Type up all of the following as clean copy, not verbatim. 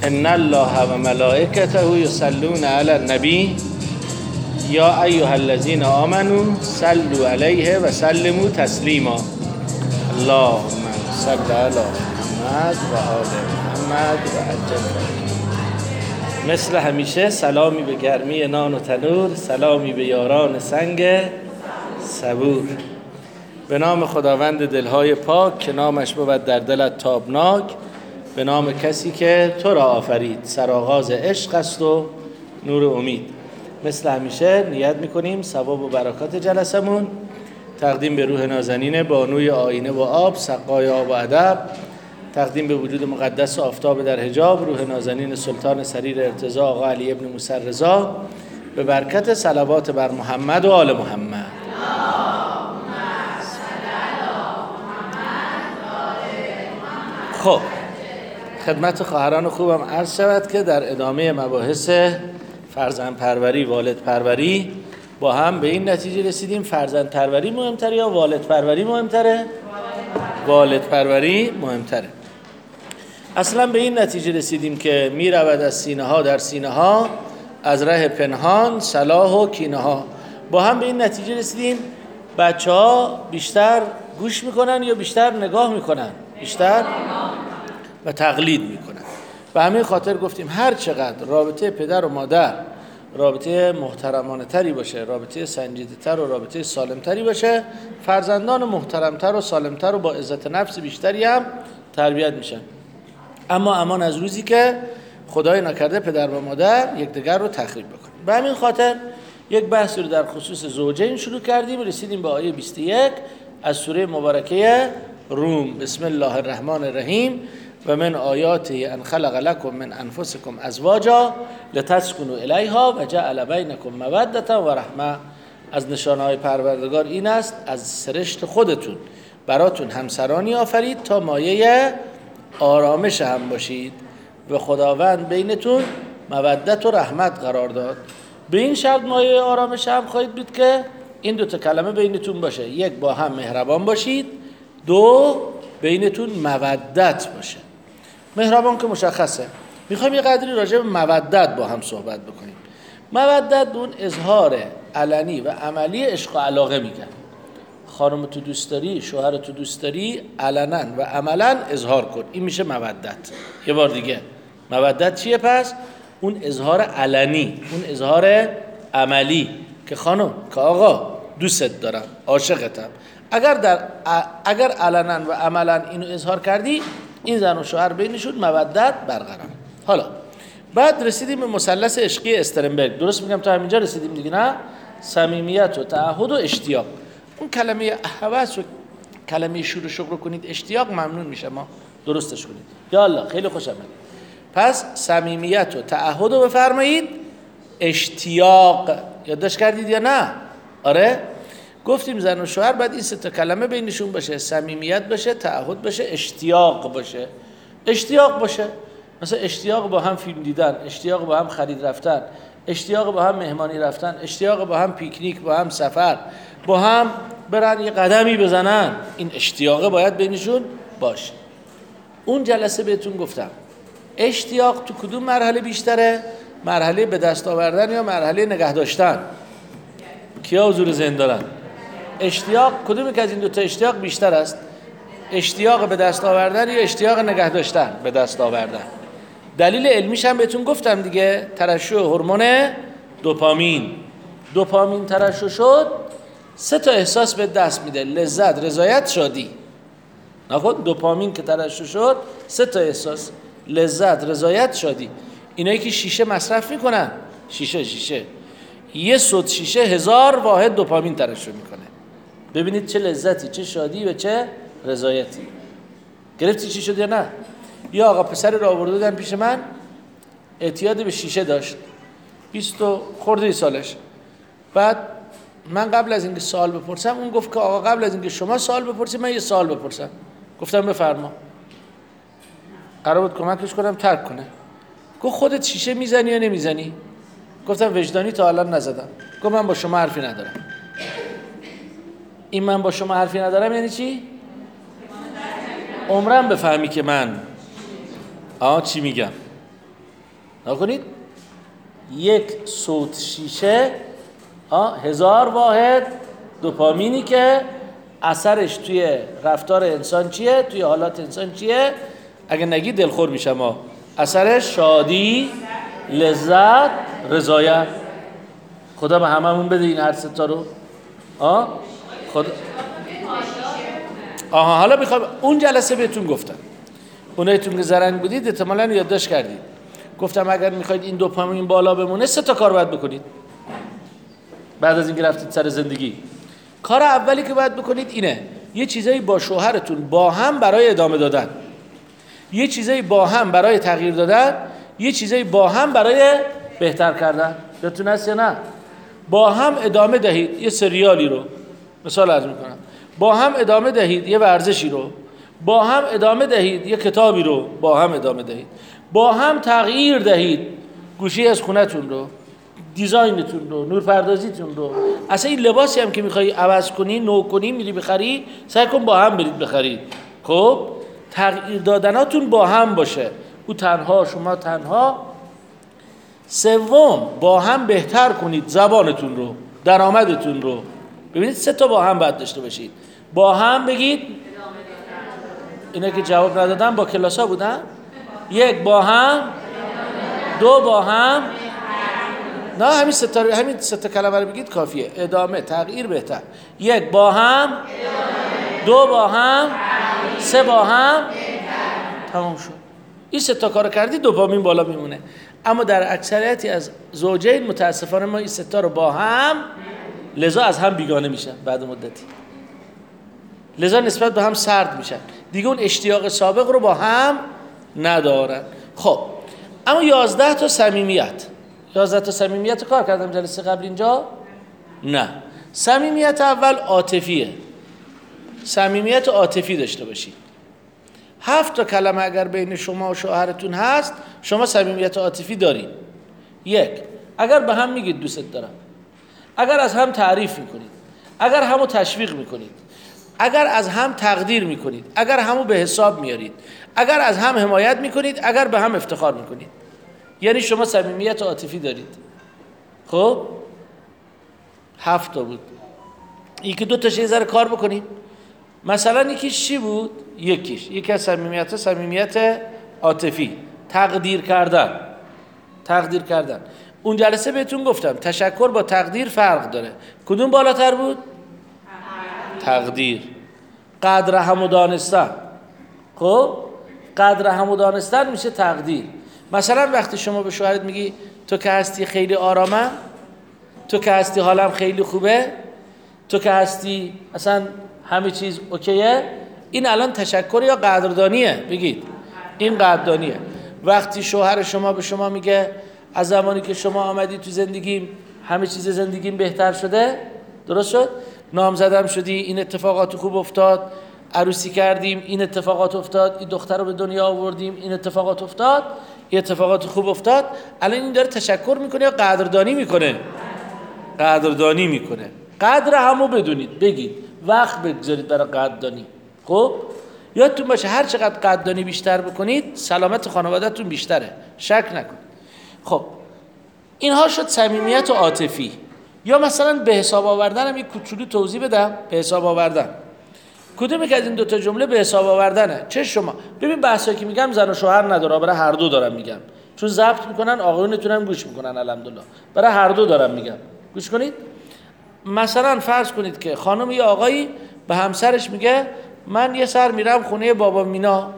ان الله و ملائکته یصلون علی النبی یا ایها الذین آمنوا صلوا علیه و سلموا تسلیما. اللهم صل علی محمد و آل محمد و عجل فرجهم. مثل همیشه سلامی به گرمی نان و تنور، سلامی به یاران سنگ صبور. به نام خداوند دلهای پاک که نامش بود در دلت تابناک، به نام کسی که تو را آفرید، سرآغاز عشق است و نور امید. مثل همیشه نیت میکنیم ثواب و برکات جلسمون تقدیم به روح نازنین بانوی آینه و آب، سقای آب و ادب، تقدیم به وجود مقدس آفتاب در حجاب، روح نازنین سلطان سریر ارتضا آقا علی ابن موسی رضا، به برکت صلوات بر محمد و آل محمد. خب خدمت خواهران خوبم عرض شود که در ادامه مباحث فرزند پروری، والد پروری با هم به این نتیجه رسیدیم فرزند پروری مهمتره یا والد پروری مهمتره؟ والد پروری مهمتره. اصلا به این نتیجه رسیدیم که می رود از سینه ها در سینه ها، از ره پنهان صلاح و کینه ها. با هم به این نتیجه رسیدیم بچه ها بیشتر گوش میکنن یا بیشتر نگاه میکنن؟ بیشتر و تقلید میکنن. به همین خاطر گفتیم هر چقدر رابطه پدر و مادر رابطه محترمانه تری باشه، رابطه سنجیده تر و رابطه سالم تری باشه، فرزندان محترم تر و سالم تر و با عزت نفس بیشتری هم تربیت میشن. اما امان از روزی که خدای نکرده پدر و مادر یکدیگر رو تخریب بکنن. به همین خاطر یک بحثی رو در خصوص زوجین شروع کردیم، رسیدیم به آیه 21 از سوره مبارکه روم. بسم الله الرحمن الرحیم. و من آیاته ان خلق لكم من انفسكم ازواجا لتسكنوا الیها و جعل بینکم موده و رحمه. از نشانه‌های پروردگار این است از سرشت خودتون براتون همسرانی آفرید تا مایه آرامش هم باشید و خداوند بینتون مودت و رحمت قرار داد. به این شرط مایه آرامش هم خواهید بود که این دو تا کلمه بینتون باشه، یک با هم مهربان باشید، دو بینتون مودت باشه. مهربان که مشخصه، میخوایم یه قدری راجع به مودت با هم صحبت بکنیم. مودت اون اظهار علنی و عملی عشق و علاقه میگن. خانم تو دوست داری، شوهر تو دوست داری، علنا و عملا اظهار کن، این میشه مودت. یه بار دیگه مودت چیه پس؟ اون اظهار علنی، اون اظهار عملی که خانم که آقا دوست دارم، عاشقتم. اگر علنا و عملا اینو اظهار کردی، این زن و شوهر بینشون مودت برقرار. حالا بعد رسیدیم به مثلث عشقی استرنبرگ. درست میگم تا همینجا رسیدیم دیگه نه؟ صمیمیت و تعهد و اشتیاق. اون کلمه هوس و کلمه شور شوق رو کنید اشتیاق ممنون میشه، ما درستش کنید. یا الله خیلی خوشم میاد. پس صمیمیت و تعهد رو بفرمایید، اشتیاق یادداشت کردید یا نه؟ آره گفتیم زن و شوهر بعد این سه تا کلمه بینشون باشه، صمیمیت باشه، تعهد باشه، اشتیاق باشه. اشتیاق باشه مثلا اشتیاق با هم فیلم دیدن، اشتیاق با هم خرید رفتن، اشتیاق با هم مهمانی رفتن، اشتیاق با هم پیکنیک، با هم سفر، با هم برن یه قدمی بزنن. این اشتیاق باید بینشون باشه. اون جلسه بهتون گفتم اشتیاق تو کدوم مرحله بیشتره؟ مرحله به دست آوردن یا مرحله نگه داشتن؟ کیا حضور ذهن دارن؟ اشتیاق کدومی که از این دو تا اشتیاق بیشتر است؟ اشتیاق به دست آوردن یا اشتیاق نگه داشتن؟ به دست آوردن. دلیل علمیش هم بهتون گفتم دیگه، ترشح هورمون دوپامین. دوپامین ترشح شد سه تا احساس به دست میده: لذت، رضایت، شادی. نخود دوپامین که ترشح شد سه تا احساس: لذت، رضایت، شادی. اینایی که شیشه مصرف میکنن، شیشه یه سوت شیشه 1000 واحد دوپامین ترشح میکنه. ببینید چه لذتی، چه شادی و چه رضایتی. گرفتی چی شد یا نه؟ یا آقا پسر رو آورده بودن پیش من، اعتیاد به شیشه داشت، 20 خورده سالش. بعد من قبل از اینکه سوال بپرسم اون گفت که آقا قبل از اینکه شما سوال بپرسید من یه سوال بپرسم. گفتم بفرما. قرار بود کمکش کنم ترک کنه. گفت خودت شیشه میزنی یا نمیزنی؟ گفتم وجدانی تا الان نزدم. گفت من با شما حرفی ندارم. این من با شما حرفی ندارم یعنی چی؟ عمرم بفهمی که من چی میگم. نکنید یک صوت شیشه 1000 واحد دوپامینی که اثرش توی رفتار انسان چیه، توی حالات انسان چیه؟ اگه نگی دلخور میشم ما. اثرش شادی، لذت، رضایت. خدا به هممون بده این هر سه تا رو. خدا حالا میخوام اون جلسه بهتون گفتم، اونایتون که زرنگ بودید احتمالاً یادداشت کردید، گفتم اگر میخواید این دوپامین بالا بمونه 3 تا کار باید بکنید. بعد از اینکه رفتید سر زندگی، کار اولی که باید بکنید اینه یه چیزایی با شوهرتون با هم برای ادامه دادن، یه چیزایی با هم برای تغییر دادن، یه چیزایی با هم برای بهتر کردن. یادتون هست یا نه؟ با هم ادامه دهید یه سریالی رو، مثال عرض میکنم، با هم ادامه دهید یه ورزشی رو، با هم ادامه دهید یه کتابی رو، با هم ادامه دهید، با هم تغییر دهید گوشی از خونتون رو، دیزاینتون رو، نورپردازیتون رو. اصلا این لباسی هم که میخوای عوض کنی، نو کنی، میری بخری، سعی کن با هم برید بخرید. خب تغییر دادناتون با هم باشه، او تنها شما تنها. سوم، با هم بهتر کنید زبانتون رو، درآمدتون رو. ببینید 3 تا با هم باید داشته باشید. با هم بگید، اینا که جواب ندادن با کلاسا بودن. 1 با هم، 2 با هم، نه همین 3 تا کلمه رو بگید کافیه. ادامه، تغییر، بهتر. 1 با هم، 2 با هم، 3 با هم، تمام شد. این 3 تا کار کردی دوپامین بالا میمونه. اما در اکثریتی از زوجین متاسفانه ما این 3 تا رو با هم، لذا از هم بیگانه میشن بعد مدتی، لذا نسبت به هم سرد میشن دیگه، اون اشتیاق سابق رو با هم ندارن. خب اما 11 تا صمیمیت، 11 تا صمیمیت کار کردم جلسه قبل اینجا؟ نه. صمیمیت اول عاطفیه، صمیمیت عاطفی داشته باشید. 7 تا کلمه اگر بین شما و شوهرتون هست، شما صمیمیت عاطفی دارید. 1 اگر به هم میگید دوست دارم، اگر از هم تعریف میکنید، اگر همو تشویق میکنید، اگر از هم تقدیر میکنید، اگر همو به حساب میارید، اگر از هم حمایت میکنید، اگر به هم افتخار میکنید، یعنی شما صمیمیت عاطفی دارید. خب 7 تا بود. یکی 2 تاش یه ذره کار بکنید. مثلا یکیش چی بود؟ یکی از صمیمیت عاطفی، تقدیر کردن. تقدیر کردن. اون جلسه بهتون گفتم تشکر با تقدیر فرق داره. کدوم بالاتر بود؟ تقدیر. قدر همو دانستن. خب قدر همو دانستن میشه تقدیر. مثلا وقتی شما به شوهرت میگی تو که هستی خیلی آرامم، تو که هستی حالم خیلی خوبه، تو که هستی اصلا همه چیز اوکیه، این الان تشکر یا قدردانیه؟ بگید. این قدردانیه. وقتی شوهر شما به شما میگه از زمانی که شما آمدی تو زندگیم همه چیز زندگیم بهتر شده، درست شد، نامزدم شدی، این اتفاقات خوب افتاد، عروسی کردیم، این اتفاقات افتاد، این دختر رو به دنیا آوردیم، این اتفاقات افتاد، این اتفاقات خوب افتاد، الان این داره تشکر میکنه یا قدردانی میکنه؟ قدردانی میکنه. قدر همو بدونید، بگید، وقت بگذارید برای قدردانی. خب یادتون باشه هر چقدر قدردانی بیشتر بکنید سلامت خانواده‌تون بیشتره، شک نکنید. خب اینها شد صمیمیت عاطفی. یا مثلا به حساب آوردن هم یک کوچولو توضیح بدم. به حساب آوردن کدومی که از این 2 تا جمله به حساب آوردنه؟ چه شما ببین بحثایی که میگم زن و شوهر نداره، برای هر دو دارم میگم، چون ضبط میکنن آقایونتون هم گوش میکنن الحمدلله، برای هر دو دارم میگم، گوش کنید. مثلا فرض کنید که خانم یا آقایی به همسرش میگه من یه سر میرم خونه بابا مینا،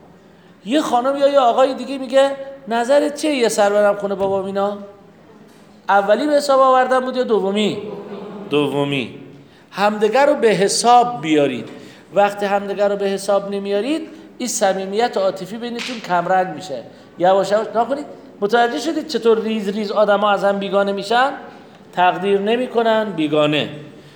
یه خانم یا یه آقای دیگه میگه نظرت چیه یه سر برم خونه بابا مینا؟ اولی به حساب آوردن بود یا دومی؟ دومی. همدیگر رو به حساب بیارید. وقتی همدیگر رو به حساب نمیارید این صمیمیت عاطفی بینتون کمرنگ میشه. یواش یواش نکنید. متوجه شدید چطور ریز ریز آدما از هم بیگانه میشن؟ تقدیر نمیکنن، بیگانه.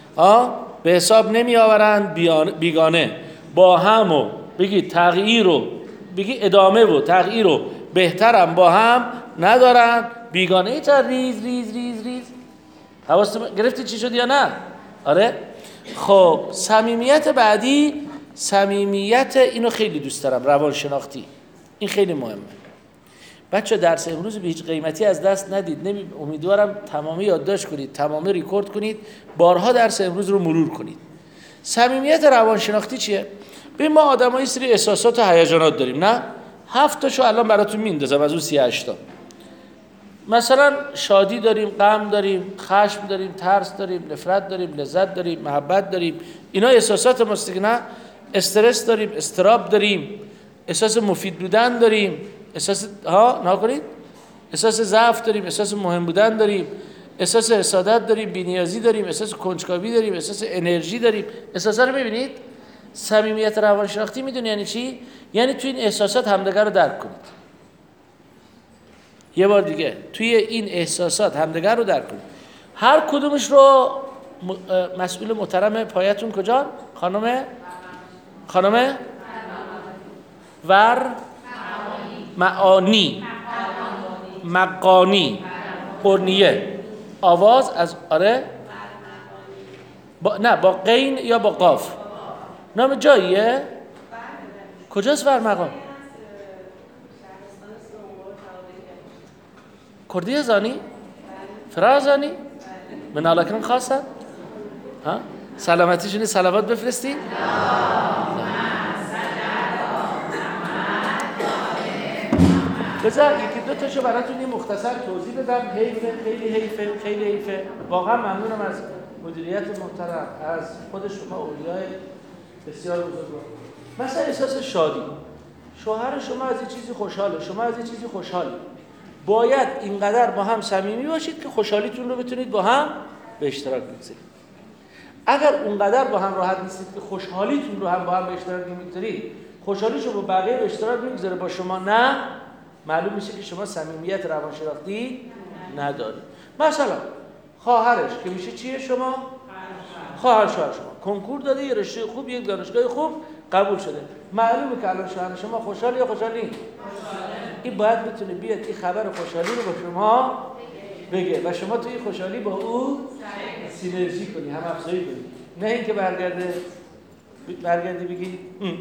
به حساب نمی آورن، بیگانه. با همو بگید تغییر رو، بگید ادامه و تغییر رو بهترم با هم ندارن، بیگانه. ای تا ریز ریز ریز ریز. حواستون گرفتی چی شد یا نه؟ آره. خب صمیمیت بعدی، صمیمیت اینو خیلی دوست دارم، روانشناختی. این خیلی مهمه. بچه درس امروز به هیچ قیمتی از دست ندید. امیدوارم تمامی یادداشت کنید، تمامی ریکورد کنید، بارها درس امروز رو مرور کنید. صمیمیت روانشناختی چیه؟ ببین ما آدمای سری احساسات و هیجانات داریم، نه؟ 7 تاشو الان براتون میندازم از اون 38 تا. مثلا شادی داریم، غم داریم، خشم داریم، ترس داریم، نفرت داریم، لذت داریم، محبت داریم. اینا احساسات ماست، نه؟ استرس داریم، اضطراب داریم، احساس مفید بودن داریم، احساس نکنید، احساس ضعف داریم، احساس مهم بودن داریم، احساس حسادت داریم، بی‌نیازی داریم، احساس کنجکاوی داریم، احساس انرژی داریم. احساسا رو ببینید. صمیمیت روانشناختی میدونی یعنی چی؟ یعنی توی این احساسات همدیگر رو درک کنید. یه بار دیگه، توی این احساسات همدیگر رو درک کنید. هر کدومش رو مسئول محترم پایتون کجا؟ خانم ور معانی مقانی قرنیه آواز از آره نه با قین یا با قاف نام جاییه؟ کجاست ور مقام؟ کردی زانی؟ فرازانی؟ من علاکن خاصه؟ ها؟ سلامتیشونی صلوات بفرستی؟ بذار یکی دو تاشو براتون مختصر توضیح بدم. خیلی حیفه. واقعا ممنونم از مدیریت محترم، از خود شما اولیای بسیار بزرگوار. مثلا احساس شادی، شوهر شما از یه چیزی خوشحاله، شما از یه چیزی خوشحالی. باید اینقدر با هم صمیمی باشید که خوشحالیتون رو بتونید با هم به اشتراک بگذارید. اگر اونقدر با هم راحت نیستید که خوشحالیتون رو هم با هم به اشتراک نمیگذارید، خوشحالیشو با بقیه به اشتراک میگذاره، با شما نه، معلوم میشه که شما صمیمیت روانشناختی ندارید. مثلا خواهرش که میشه چیه شما؟ خواهر شوهر شما کنکور داده، یه رشته خوب، یک دانشگاه خوب قبول شده. معلومه که الان شوهر شما خوشحال یا خوشحال نیست؟ این باید بتونه بیاد این خبر خوشحالی رو با شما بگه و شما توی خوشحالی با او سینرژی کنی، هم افزایی کنی. نه اینکه برگردی بگی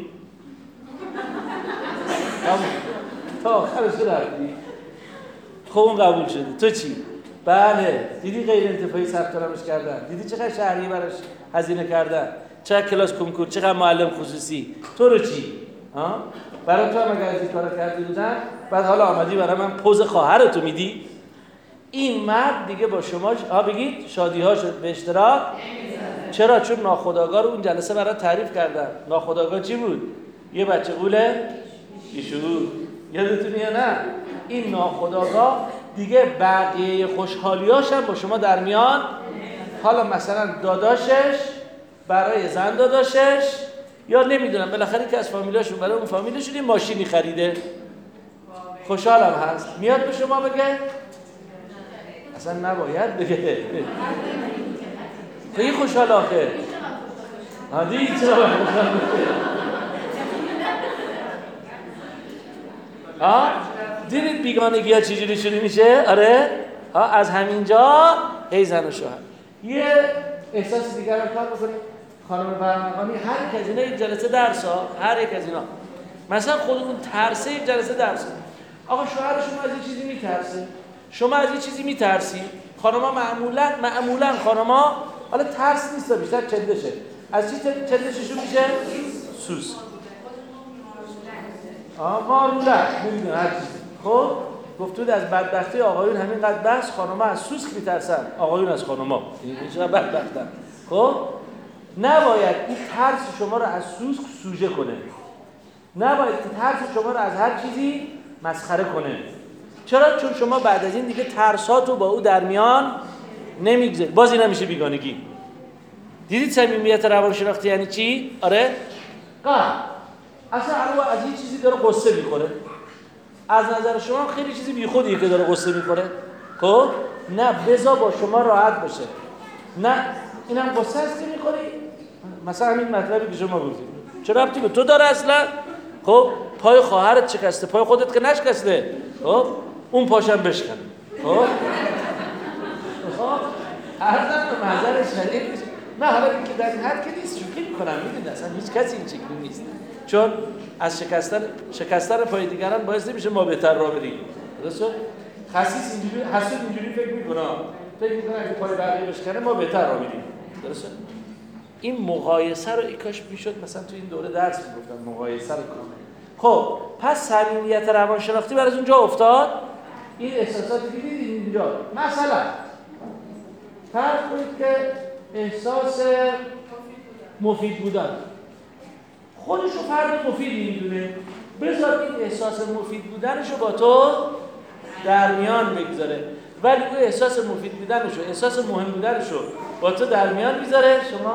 تا آخرش رفتی خب اون قبول شده، تو چی؟ بله دیدی غیر انتفاعی ثبت نامش کردن، دیدی چقدر شهریه براش هزینه کردن، چقدر کلاس کنکور، چقدر معلم خصوصی، تو رو چی؟ برای تو هم اگر از این کارا کردی بودن بعد حالا آمدی برای من پوز خواهرتو میدی؟ این مرد دیگه با شما بگید شادی‌هاشو به اشتراک چرا؟ چون ناخودآگاه رو اون جلسه برات تعریف کردم. ناخودآگاه چی بود؟ یه بچه قوله بیشعور، یادتونه یا نه؟ این ناخودآگاه دیگه بقیه خوشحالیاش هم با شما در میان. حالا مثلا داداشش برای زن داداشش یا نمیدونم بالاخره که از فامیلاشون برای اون فامیلشون یه ماشینی خریده، خوشحالم هست، میاد به شما بگه؟ اصلا نباید بگه. خیلی خوشحال آخه دیدی چرا خوشحال بگه؟ دیدید بیگانگی ها چجوری شروع میشه؟ آره؟ از همینجا ای زن و شوهر. یه احساس دیگر رو کار بکنیم. خانم برمقامی هر یک از اینا یک جلسه درس ها، هر یک از اینا مثلا خودمون ترسه یک جلسه درس. آقا شوهر شما از یه چیزی میترسه، شما از یه چیزی میترسی. خانم‌ها معمولا خانم‌ها حالا ترس نیست، بیشتر چندشه. از چی چندششون میشه؟ سوس. مارولت نمیدونم هر چیزی. خب گفتود از بدبختی آقایون همینقدر بس، خانم‌ها از سوسک میترسن، آقایون از خانم‌ها. این چرا بدبختن؟ خب نباید این ترس شما رو از سوسک سوژه کنه. نباید این ترس شما رو از هر چیزی مسخره کنه. چرا؟ چون شما بعد از این دیگه ترساتو با او در میان نمیگذارید. باز این نمیشه بیگانگی. دیدید صمیمیت روانشناختی یعنی چی؟ آره؟ اصلا از یه چیزی داره قصه میخوره. از نظر شما خیلی چیزی بیخودیه که داره قصه میخوره. خب نه، بذار با شما راحت باشه. نه اینم قصه است که میخوری. مثلا همین مطلبی که شما گفتید چه ربطی به تو داره اصلا؟ خب پای خواهرت شکسته، پای خودت که نشکسته. خب اون پاشم بشکن. خب عرضم به محضر شریف. نه حالا که در این حد که نیست، شوخی میکنم، میدونید اصلا هیچ کسی این شکلی نیست. چون از شکستن پای دیگران باعث نمیشه ما بهتر راه بریم. درسته؟ خسیس اینجوری، حسود اینجوری فکر میکنه اگه پای بقیه بشکنه ما بهتر را میریم. درسته؟ این مقایسه رو کاش میشد مثلا تو این دوره درس میگفتن مقایسه رو کنه. خب پس صمیمیت روانشناختی برای اونجا افتاد. این احساساتی که دیدید اینجا مثلا فرض کنید که احساس مفید بودن خودشو فرد مفیدی میدونه، بذار این احساس مفید بودنشو با تو در میان بگذاره، ولی اون احساس مفید بودنشو، احساس مهم بودنشو با تو در میان میذاره. شما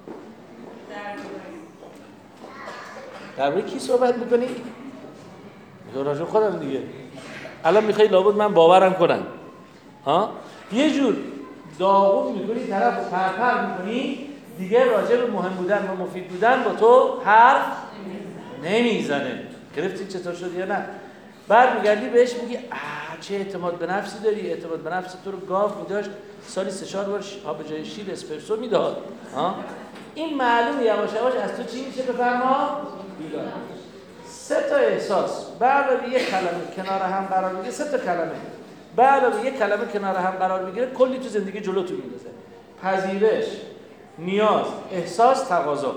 درباره کی صحبت میکنی؟ راجع خودم دیگه. الان میخوای لابد من باورم کنم ها؟ یه جور داغون میکنی، طرف پرپر میکنی دیگه، راجع به مهم بودن و مفید بودن با تو حرف نمیزنه. گرفتی چطور شد یا نه؟ بعد میگردی بهش میگی چه اعتماد به نفسی داری، اعتماد به نفس تو رو گاو میداشت سالی 3-4 بار به جای شیر اسپرسو میداد. این معلوم یواش یواش از تو چی میشه؟ بفرما. 3 تا احساس به علاوه یک کلمه کنار هم قرار میگیره، 3 تا کلمه به علاوه یک کلمه کنار هم قرار میگیره، کلی تو زندگی جلوتون میندازه. پذیرش، نیاز، احساس، تقاضا.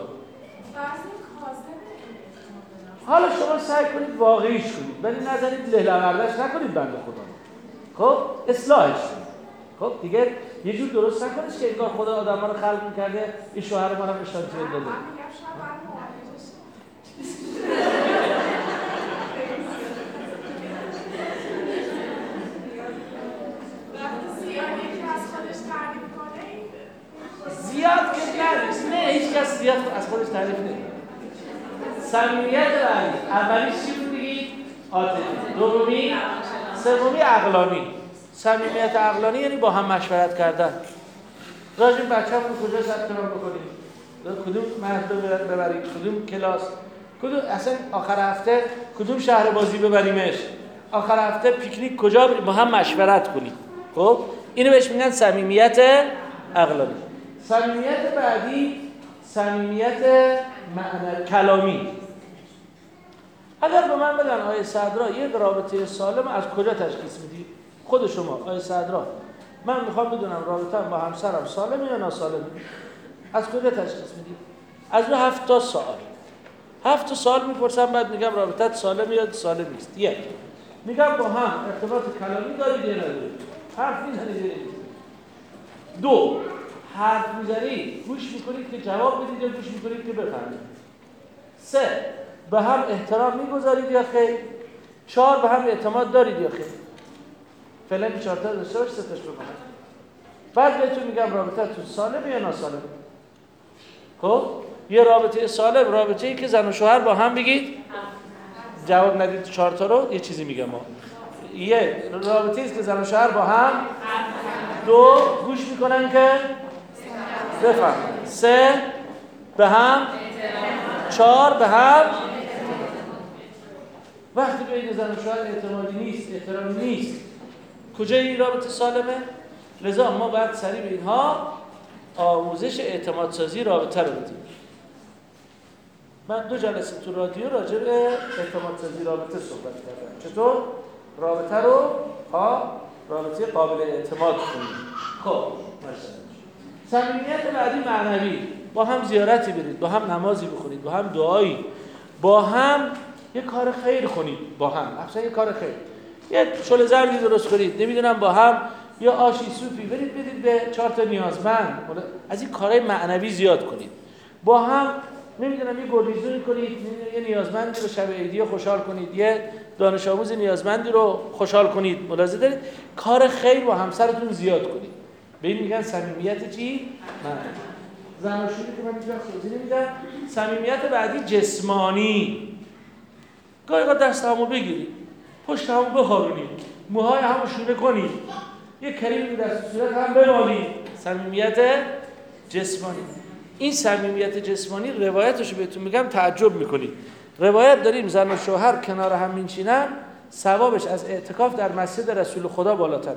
حالا شما سعی کنید واقعیش کنید، ولی نذارید لهلوردش نکنید بنده خدا. خب اصلاحش کنید. خب دیگه یه جور درست نکنید که انگار خدا آدم‌ها رو خلق می‌کرده این شوهر ما رو اشتانتیون داده. زیاد که نه هیچ کس زیاد از خودش تعریف نمی‌کنه. صمیمیت بعدی اولیش چی بود بگید؟ عاطفی. دومی، سومی عقلانی. صمیمیت عقلانی یعنی با هم مشورت کردن. راجع به بچه‌مون کجا ثبت نام بکنیم؟ کدوم مهد ببریم؟ کدوم کلاس؟ کدوم اصلا آخر هفته کدوم شهر بازی ببریمش؟ آخر هفته پیکنیک کجا بریم؟ با هم مشورت کنیم. خب اینو بهش میگن صمیمیت عقلانی. صمیمیت بعدی صمیمیت کلامی. اگر به من بگن آیه صدرا یک رابطه سالم از کجا تشخیص میدی؟ خود شما آیه صدرا من میخوام بدونم رابطه‌ام با همسرم سالمه یا ناسالمه، از کجا تشخیص میدی؟ از اون 7 تا سوال. 7 تا سوال میپرسم، بعد میگم رابطت سالمه یا سالم نیست. یک میگم با هم ارتباط کلامی دارید یا ندارید؟ حرف میزنید. 2 حرف میزنید گوش میکنید که جواب بدید یا گوش میکنید که بفهمید؟ 3 به هم احترام میگذارید یا خیر؟ 4 به هم اعتماد دارید یا خیر؟ فعلا 4 تا داشته باش، 3 تاش بکنم. بعد بهتون میگم رابطتون سالمه یا ناسالمه. خب یه رابطه سالم رابطه‌ای که زن و شوهر با هم بگید جواب ندید 4 تا رو یه چیزی میگم ما. یه رابطه‌ای است که زن و شوهر با هم 2 گوش میکنن که بفهم، 3 به هم 4 به هم. وقتی بین زن و شوهر اعتمادی نیست، احترامی نیست، کجای این رابطه سالمه؟ لذا ما باید سریع به اینها آموزش اعتماد سازی رابطه رو بدیم. من 2 جلسه تو رادیو راجع به اعتماد سازی رابطه صحبت کردم. چطور رابطه رو رابطه قابل اعتماد کنیم. خب صمیمیت بعدی معنوی. با هم زیارتی برید، با هم نمازی بخونید، با هم دعایی، با هم یه کار خیر کنید، با هم اصلا یه کار خیر، یه شل زردی درست کنید، نمیدونم با هم یه آشی سوپی برید بدید به 4 تا نیازمند. از این کارهای معنوی زیاد کنید. با هم نمیدونم یه گلریزونی کنید، یه نیازمندی رو شب عیدی خوشحال کنید، یه دانش آموز نیازمندی رو خوشحال کنید. ملاحظه دارید کار خیر با همسرتون زیاد کنید. به این میگن صمیمیت چی؟ زناشویی که من اینجا توضیح نمیدم. صمیمیت بعدی جسمانی. گاهی اوقات دستمو بگیرید، پشتمو بخارونید، موهای همو شونه کنید، یه کریم دست صورت هم بمالید. صمیمیت جسمانی. این صمیمیت جسمانی روایتشو بهتون میگم تعجب میکنید. روایت داریم زن و شوهر کنار هم میشینن ثوابش از اعتکاف در مسجد رسول خدا بالاتره.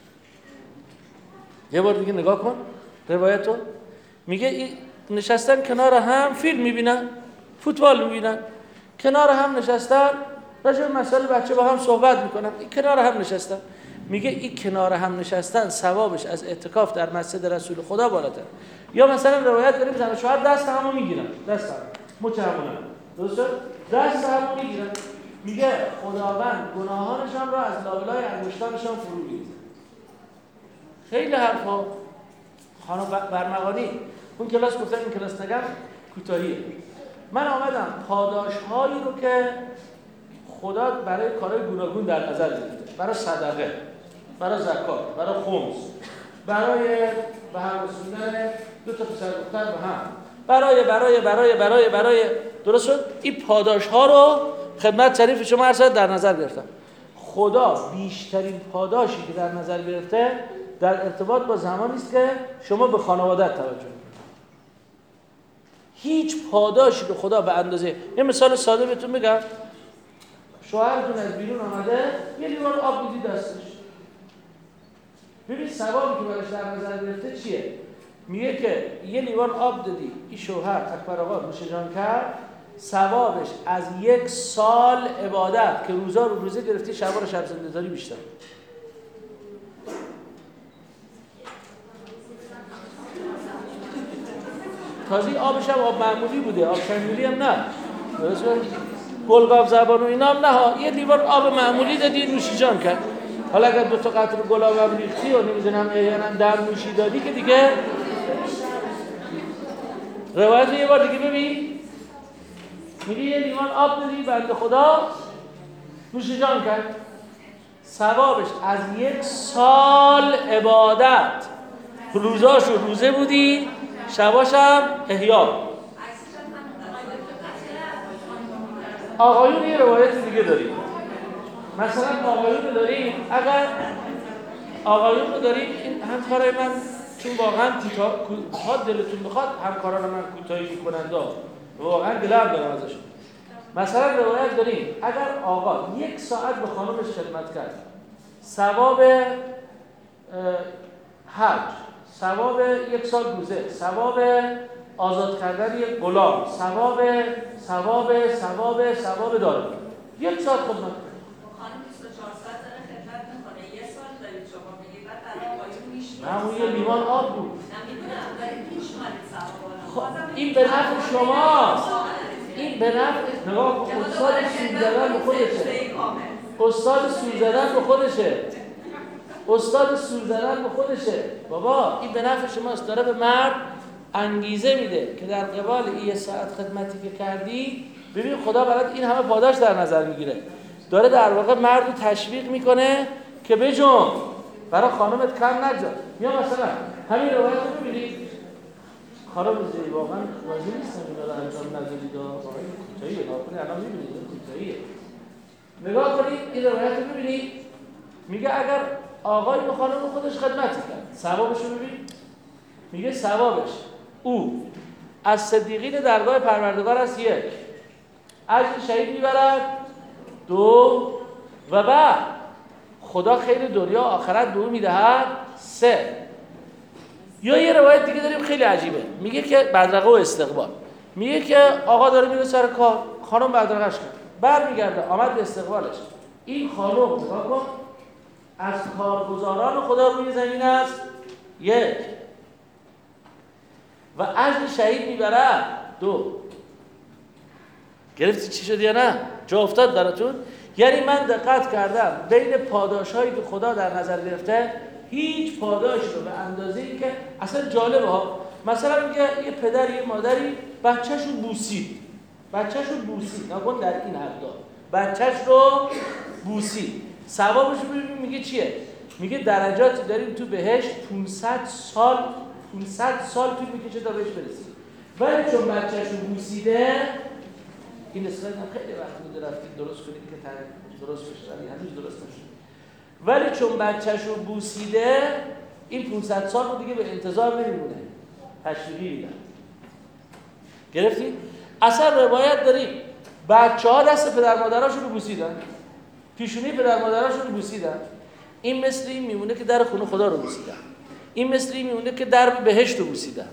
یه بار دیگه نگاه کن روایتو. میگه نشستن کنار هم فیلم میبینن، فوتبال میبینن، کنار هم نشستن راجع به مسائل بچه با هم صحبت میکنن، این کنار هم نشستن. میگه این کنار هم نشستن ثوابش از اعتکاف در مسجد رسول خدا بالاتر. یا مثلا روایت داریم زن و شوهر دست همو میگیرن، دست هم مچمونن، درسته؟ دست همو میگیرن. میگه خداوند گناهانشان را از لابلای انگشتانشان فرو می‌ریزه. خیلی حرفا خانم برمغانی اون کلاس گفتن، این کلاس نگم کوتاهیه. من آمدم پاداش‌هایی رو که خدا برای کارهای گوناگون در نظر گرفته، برای صدقه، برای زکات، برای خمس، برای به هم رسوندن دو تا پسر دختر به هم، برای درست شد. این پاداش‌ها رو خدمت شریف شما هر در نظر گرفتم. خدا بیشترین پاداشی که در نظر گرفته در ارتباط با زمانی است که شما به خانواده‌ات توجه کنید. هیچ پاداشی که خدا به اندازه، یه مثال ساده بهتون بگم، شوهرتون از بیرون آمده یه لیوان آب میدی دستش، ببین ثوابی که براش در نظر گرفته چیه؟ میگه که یه لیوان آب دادی، این شوهر اکبر آقا نوش جان کرد، ثوابش از 1 سال عبادت که روزا رو روزه گرفتی شبا رو شب زنده‌داری بیشتر. تازه آبش هم آب معمولی بوده، آب شنگولی هم نه، درسته؟ گلگاف زبان و اینا هم نه، یه لیوان آب معمولی دادی نوش جان کرد. حالا اگر 2 تا قطره گلاب هم ریختی و نمیدونم احیانا دم نوشی دادی که دیگه. روایت یه بار دیگه ببین، میگه یه لیوان آب دادی بنده خدا نوش جان کرد، ثوابش از 1 سال عبادت، روزاشو روزه بودی شباشم احیا. آقایون یه روایت دیگه داریم، مثلا آقایون رو داریم، اگر آقایون رو داریم، این همکارای من چون واقعا کوتاه دلتون بخواد همکاران من کوتاهی میکنند، واقعا دلم دارم ازشون. مثلا روایت داریم اگر آقا 1 ساعت به خانمش خدمت کرد، ثواب حج، ثواب 1 سال روزه، ثواب آزاد کردن یک غلام، ثواب داره. 1 ساعت خدمت کرد. خانم 24 ساعت داره خدمت میکنه، 1 سال دارید شما میگید بعد برای آقایون میشمارید. همون یه لیوان آب بود. نمیدونم دارید میشمارید ثوابا. این به نفع شماست. این به نفع، نگاه کن، استاد سوز زدن به خودشه. استاد سوز زدن به خودشه. استاد سوز زدن به خودشه. بابا این به نفع شماست، داره به مرد انگیزه میده که در قبال این 1 ساعت خدمتی که کردی، ببین خدا برات این همه پاداش در نظر میگیره. داره در واقع مرد رو تشویق میکنه که بجنب، برای خانمت کم نگذار. یا مثلا همین روایت رو ببینید، خانم زی واقعا راضی نیستن اینا رو انجام ندادید، واقعا کوتاهیه، ناکنه الان میبینید کوتاهیه. نگاه کنید این روایت رو ببینید، میگه اگر آقای به خانم خودش خدمت کرد، ثوابش رو ببین، میگه ثوابش او از صدیقین درگاه پروردگار است 1، اجر شهید میبرد 2، و بعد خدا خیر دنیا آخرت به او میدهد 3. یا یه روایت دیگه داریم خیلی عجیبه، میگه که بدرقه و استقبال، میگه که آقا داره میره سر کار، خانم بدرقه‌اش کرد، برمیگرده آمد به استقبالش، این خانم نگاه کن از کارگزاران خدا روی زمین است 1 و اجر شهید میبرد 2. گرفتی چی شد یا نه؟ جا افتاد براتون؟ یعنی من دقت کردم بین پاداش‌هایی که خدا در نظر گرفته هیچ پاداش رو به اندازه این که اصلا جالبه ها، مثلا میگه یه پدر یه مادری بچه‌شو بوسید، نگون در این حدا بچه‌ش رو بوسید، ثوابش رو ببین میگه چیه؟ میگه درجاتی داریم تو بهشت 500 سال طول میکشه تا بهش برسید، ولی چون بچه‌ش رو بوسیده، این اسلاید هم خیلی وقت بوده رفتید درست کنید که درست بشه، ولی هنوز درست نشد، ولی چون بچه‌ش رو بوسیده این 500 سال رو دیگه به انتظار نمیمونه، تشویقی میدن. گرفتید؟ اصلا روایت داریم بچه‌ها دست پدر مادراشون رو بوسیدن، پیشونی پدر مادراشون رو بوسیدن، این مثل این میمونه که در خونه خدا رو بوسیدن، این مثل این میمونه که در بهشت رو بوسیدن.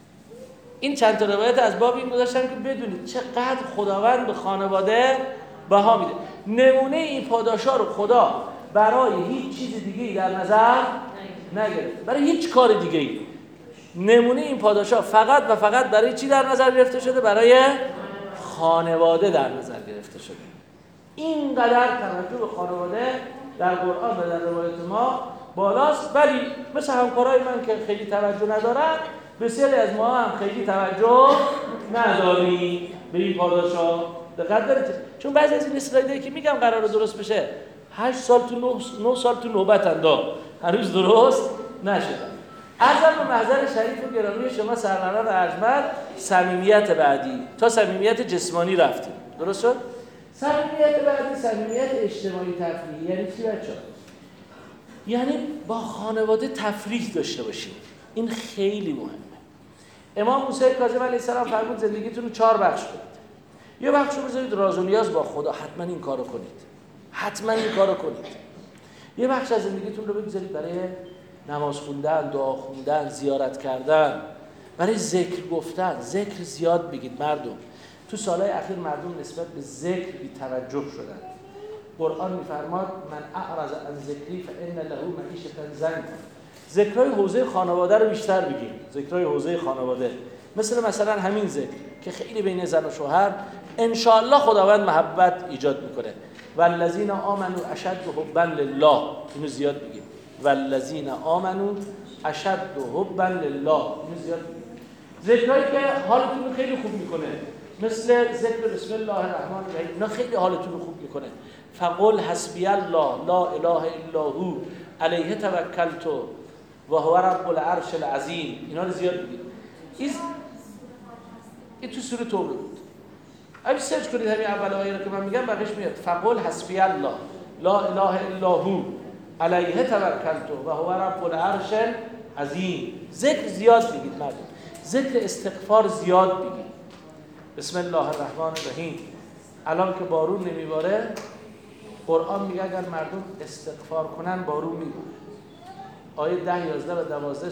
این چند تا روایت از باب این گذاشتم که بدونید چقدر خداوند به خانواده بها میده. نمونه این پاداشا رو خدا برای هیچ چیز دیگه‌ای در نظر نگرفت، برای هیچ کار دیگه‌ای. نمونه این پاداشا فقط و فقط برای چی در نظر گرفته شده؟ برای خانواده در نظر گرفته شده. اینقدر توجه به خانواده در قرآن و در روایت ما بالاست، ولی مثل همکارای من که خیلی توجه ندارن، بسیاری از ما هم خیلی توجه نداریم به این پاداشا. دقت دارید؟ چون بعضی از این اسلایدایی که میگم قراره درست بشه 8 سال تو 9 سال تو نوبتن هنوز درست نشدن. عرضم به محضر شریف و گرامی شما سروران ارجمند صمیمیت بعدی تا صمیمیت جسمانی رفتیم. درست شد؟ صمیمیت بعدی صمیمیت اجتماعی تفریحی. یعنی چی بچه‌ها؟ یعنی با خانواده تفریح داشته باشیم. این خیلی مهمه. امام موسی کاظم علیه السلام فرمود زندگیتون رو 4 بخش کنید. یه بخش رو بذارید راز و نیاز با خدا، حتما این کارو کنید. حتما این کارو کنید. یه بخش از زندگیتون رو بگذارید برای نماز خوندن، دعا خوندن، زیارت کردن، برای ذکر گفتن. ذکر زیاد بگید مردم. تو سالهای اخیر مردم نسبت به ذکر بی توجه شدن. قرآن میفرماد من اعرض عن ذکری فان له معیشة ضنکا. ذکرهای حوزه خانواده رو بیشتر بگیم. ذکرهای حوزه خانواده مثلا همین ذکر که خیلی بین زن و شوهر ان شاء الله خداوند محبت ایجاد میکنه. والذین آمنوا اشد حبا لله. اینو زیاد بگیم. والذین آمنوا اشد حبا لله. اینو زیاد بگیم. ذکرهایی که حالتون رو خیلی خوب میکنه، مثل ذکر بسم الله الرحمن الرحیم، اینا خیلی حالتون رو خوب میکنه. فقل حسبی الله لا اله الا هو علیه توکلت و هو رب العرش العظیم. اینا رو زیاد بگید. این تو سوره توبه بود. اگه سرچ کنید همین اول آیه رو که من میگم بقیش میاد. فقل حسبی الله لا اله الا هو علیه توکلت و هو رب العرش العظیم. ذکر زیاد بگید مردم. ذکر استغفار زیاد بگید. بسم الله الرحمن الرحیم. الان که بارون نمیباره قرآن میگه اگر مردم استغفار کنن بارون میباره. آیه 10 11 و 12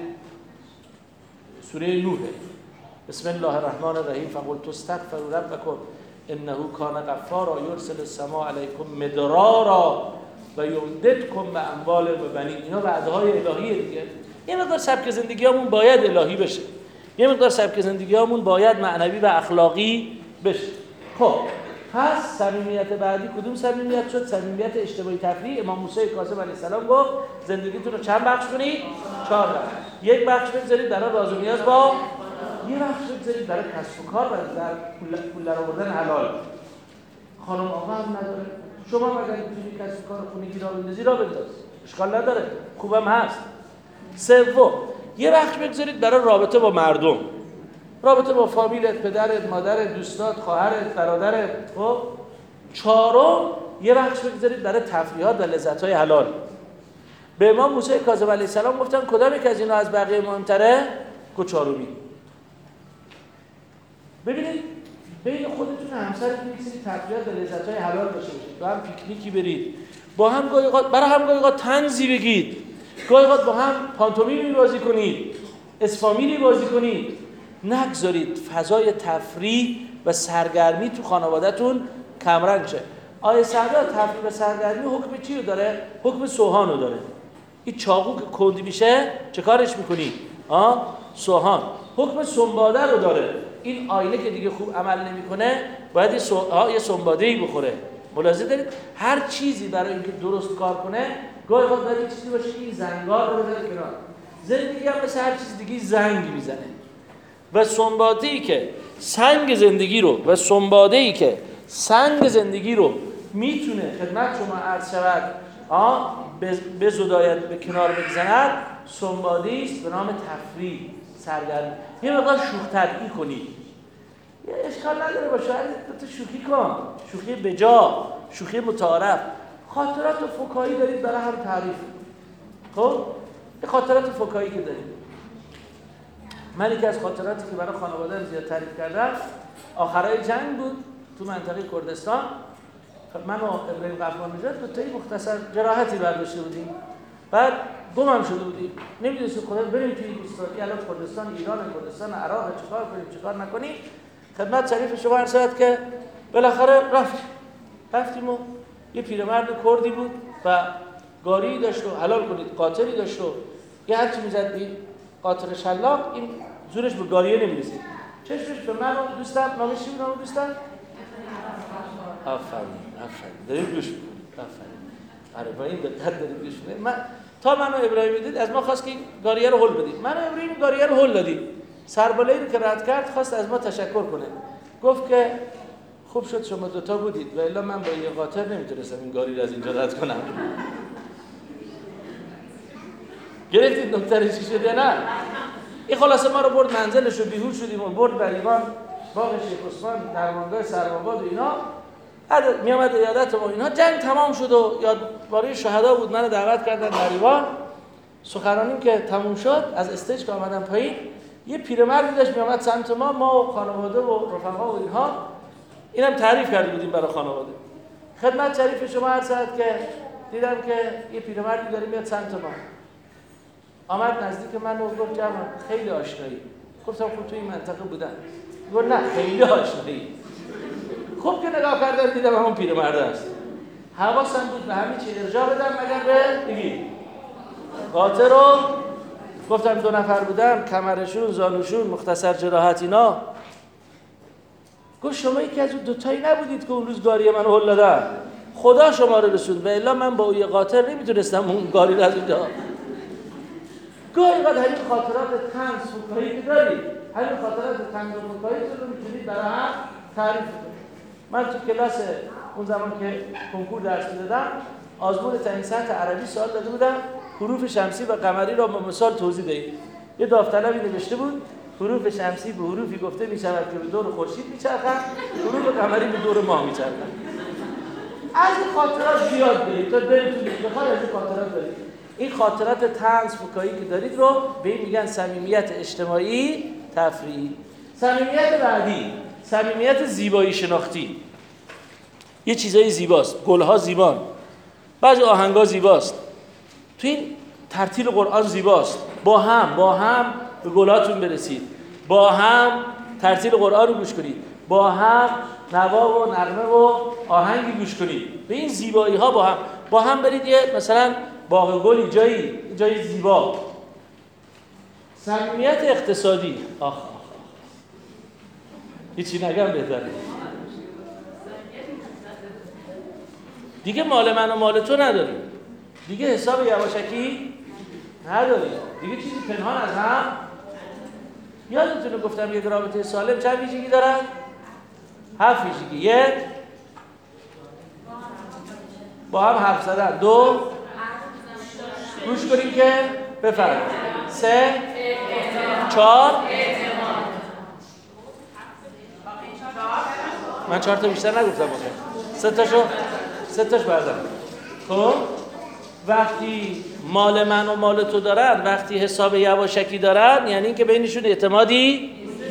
سوره نوح. بسم الله الرحمن الرحیم. فقلت استغفروا ربکم انه کان غفارا یرسل السماء علیکم مدرارا و یمددکم باموال و بنین. اینا وعده‌های الهیه دیگه. یه مقدار سبک زندگیامون باید الهی بشه. یه مقدار سبک زندگیامون باید معنوی و اخلاقی بشه. خب پس صمیمیت بعدی کدوم صمیمیت شد؟ صمیمیت اجتماعی تفریحی. امام موسی کاظم علیه السلام گفت زندگیتون رو چند بخش کنید؟ 4 بخش. یک بخش بذارید برای راز و نیاز با، یه بخش بذارید برای کسب و کار و در پول درآوردن حلال. خانم آقا هم نداره. شما هم اگر می‌تونید کسب و کار خونگی راه بندازی راه بنداز. اشکال نداره. خوبم هست. سوم یه بخش بگذارید برای رابطه با مردم. رابطه با فامیلت، پدرت، مادرت، دوستات، خواهرت، برادرت. خب چهارم یه بخش بگذارید برای تفریحات و لذت‌های حلال. به امام موسی کاظم علیه السلام گفتن کدام یک از اینا از بقیه مهمتره؟ گفت چهارمی. ببینید بین خودتون و همسرتون یک سری تفریحات و لذت‌های حلال داشته باشید. با هم پیکنیکی برید. با هم گاهی اوقات برای هم گاهی اوقات طنزی بگید. گاهی اوقات با هم پانتومیمی بازی کنید. اسفامیلی بازی کنید. نگذارید فضای تفریح و سرگرمی تو خانواده‌تون کمرنگ شه. آیه سعدا تفریح و سرگرمی حکم چی رو داره؟ حکم سوهان رو داره. این چاقو که کندی میشه چه کارش میکنی؟ سوهان. حکم سنباده رو داره. این آینه که دیگه خوب عمل نمیکنه باید یه سنباده‌ای بخوره. ملاحظه دارید هر چیزی برای اینکه درست کار کنه گاهی وقت باید چیزی باشه که این زنگار رو بذاره کنار. زندگی هم مثل هر چیز دیگه زنگ میزنه. و سنباده‌ای که سنگ زندگی رو میتونه خدمت شما عرض شود به زدایت به کنار بگذارد، سنباده‌ای است به نام تفریح، سرگرمی. یه مقدار شوخ طبعی کنید. یه اشکال نداره باشه، تو شوخی کن، شوخی بجا، شوخی متعارف. خاطرات فکاهی دارید برای هم تعریف. خب یه خاطرات فکاهی که دارید. من یکی از خاطراتی که برای خانواده زیاد تعریف کردم آخرای جنگ بود تو منطقه کردستان. من و ابراهیم قفار نژاد دو تایی مختصر جراحتی برداشته بودیم. بعد گمم شده بودیم. نمی‌دونستیم خدا بریم توی روستایی الان کردستان ایران، کردستان عراق، چیکار کنیم چیکار نکنیم. خدمت شریف شما عرض شد که بالاخره رفتیم و یه پیرمرد کردی بود و گاری داشت و حلال کنید قاطری داشت و یه هرچی میزد به قاطر شلاق این زورش به گاریه نمیرسید. چشمش به من و دوستم نامش چی بود نام دوستم؟ آفرین دارید گوش میکنید. آفرین. آره با این دقت دارید گوش میکنید. تا منو ابراهیم دید از ما خواست که این گاریه رو هل بدیم. منو ابراهیم گاریه رو هل دادیم. سربالایی رو که رد کرد خواست از ما تشکر کنه. گفت که خوب شد شما دوتا بودید و الا من با یه قاطر نمیتونستم این گاری رو از اینجا رد کنم. گرفتید نکته چی شده نه؟ این خلاصه ما رو برد منزلش رو بیهوش شدیم و برد بر ایوان باغ شیخ عثمان درمانگاه سروآباد و اینا میامد عیادت ما اینا. جنگ تمام شد و یادواره شهدا بود. منو دعوت کردن در ایوان سخنرانیم که تموم شد. از استیج که آمدم پایین یه پیرمردی داشت میامد سمت ما و خانواده و رفقا و اینها. اینم تعریف کرده بودیم برای خانواده. خدمت شریف شما عرض کرد که دیدم که یه پیرمردی داره میاد سمت ما. آمد نزدیک من و گفت جمع خیلی آشنایی. گفتم خب تو این منطقه بودن. گفت نه خیلی آشنایی. خوب که نگاه کردم دیدم همون پیرمرد است. حواسم بود به همین چی ارجاع بدم مگر به بگی قاطر رو. گفتم 2 نفر بودن کمرشون زانوشون مختصر جراحت اینا. گفت شما یکی از اون دوتایی نبودید که اون روز گاری منو هل دادن؟ خدا شما رو رسوند و الا من با اون قاطر نمیتونستم اون گاری رو از اونجا. گاهی بعد همین خاطرات طنز فکاهی که دارید همین خاطرات طنز و فکاهی رو میتونید برای هم تعریف کنید. من تو کلاس اون زمان که کنکور درس میدادم آزمون تعیین سطح عربی سوال داده بودم حروف شمسی و قمری را با مثال توضیح دهید. یه داوطلبی نوشته بود حروف شمسی به حروفی گفته میشود که به دور خورشید میچرخند، حروف قمری به دور ماه میچرخند. از این خاطرات زیاد دارید تا دلتون بخواد از این خاطرات دارید. این خاطرات طنز فکاهی که دارید رو به این میگن صمیمیت اجتماعی تفریحی. صمیمیت بعدی صمیمیت زیبایی شناختی. یه چیزای زیباست، گلها زیبان، بعضی آهنگا زیباست، تو این ترتیل قرآن زیباست. با هم به گلاتون برسید، با هم ترتیل قرآن رو گوش کنید، با هم نوا و نغمه و آهنگی گوش کنید. به این زیبایی ها با هم برید یه مثلا باغ گلی جایی زیبا. صمیمیت اقتصادی هیچی نگم بهتره. دیگه مال من و مال تو نداریم، دیگه حساب یواشکی نداریم، دیگه چیزی پنهان از هم. یادتونه گفتم یک رابطه سالم چند ویژگی دارن؟ 7 ویژگی. 1 با هم حرف زدن، 2 گوش کنیم که بفرمایید، 3 4 من 4 تا بیشتر نگفتم، 3 تاش بردم. خب وقتی مال من و مال تو دارن، وقتی حساب یواشکی دارن، یعنی اینکه بینشون اعتمادی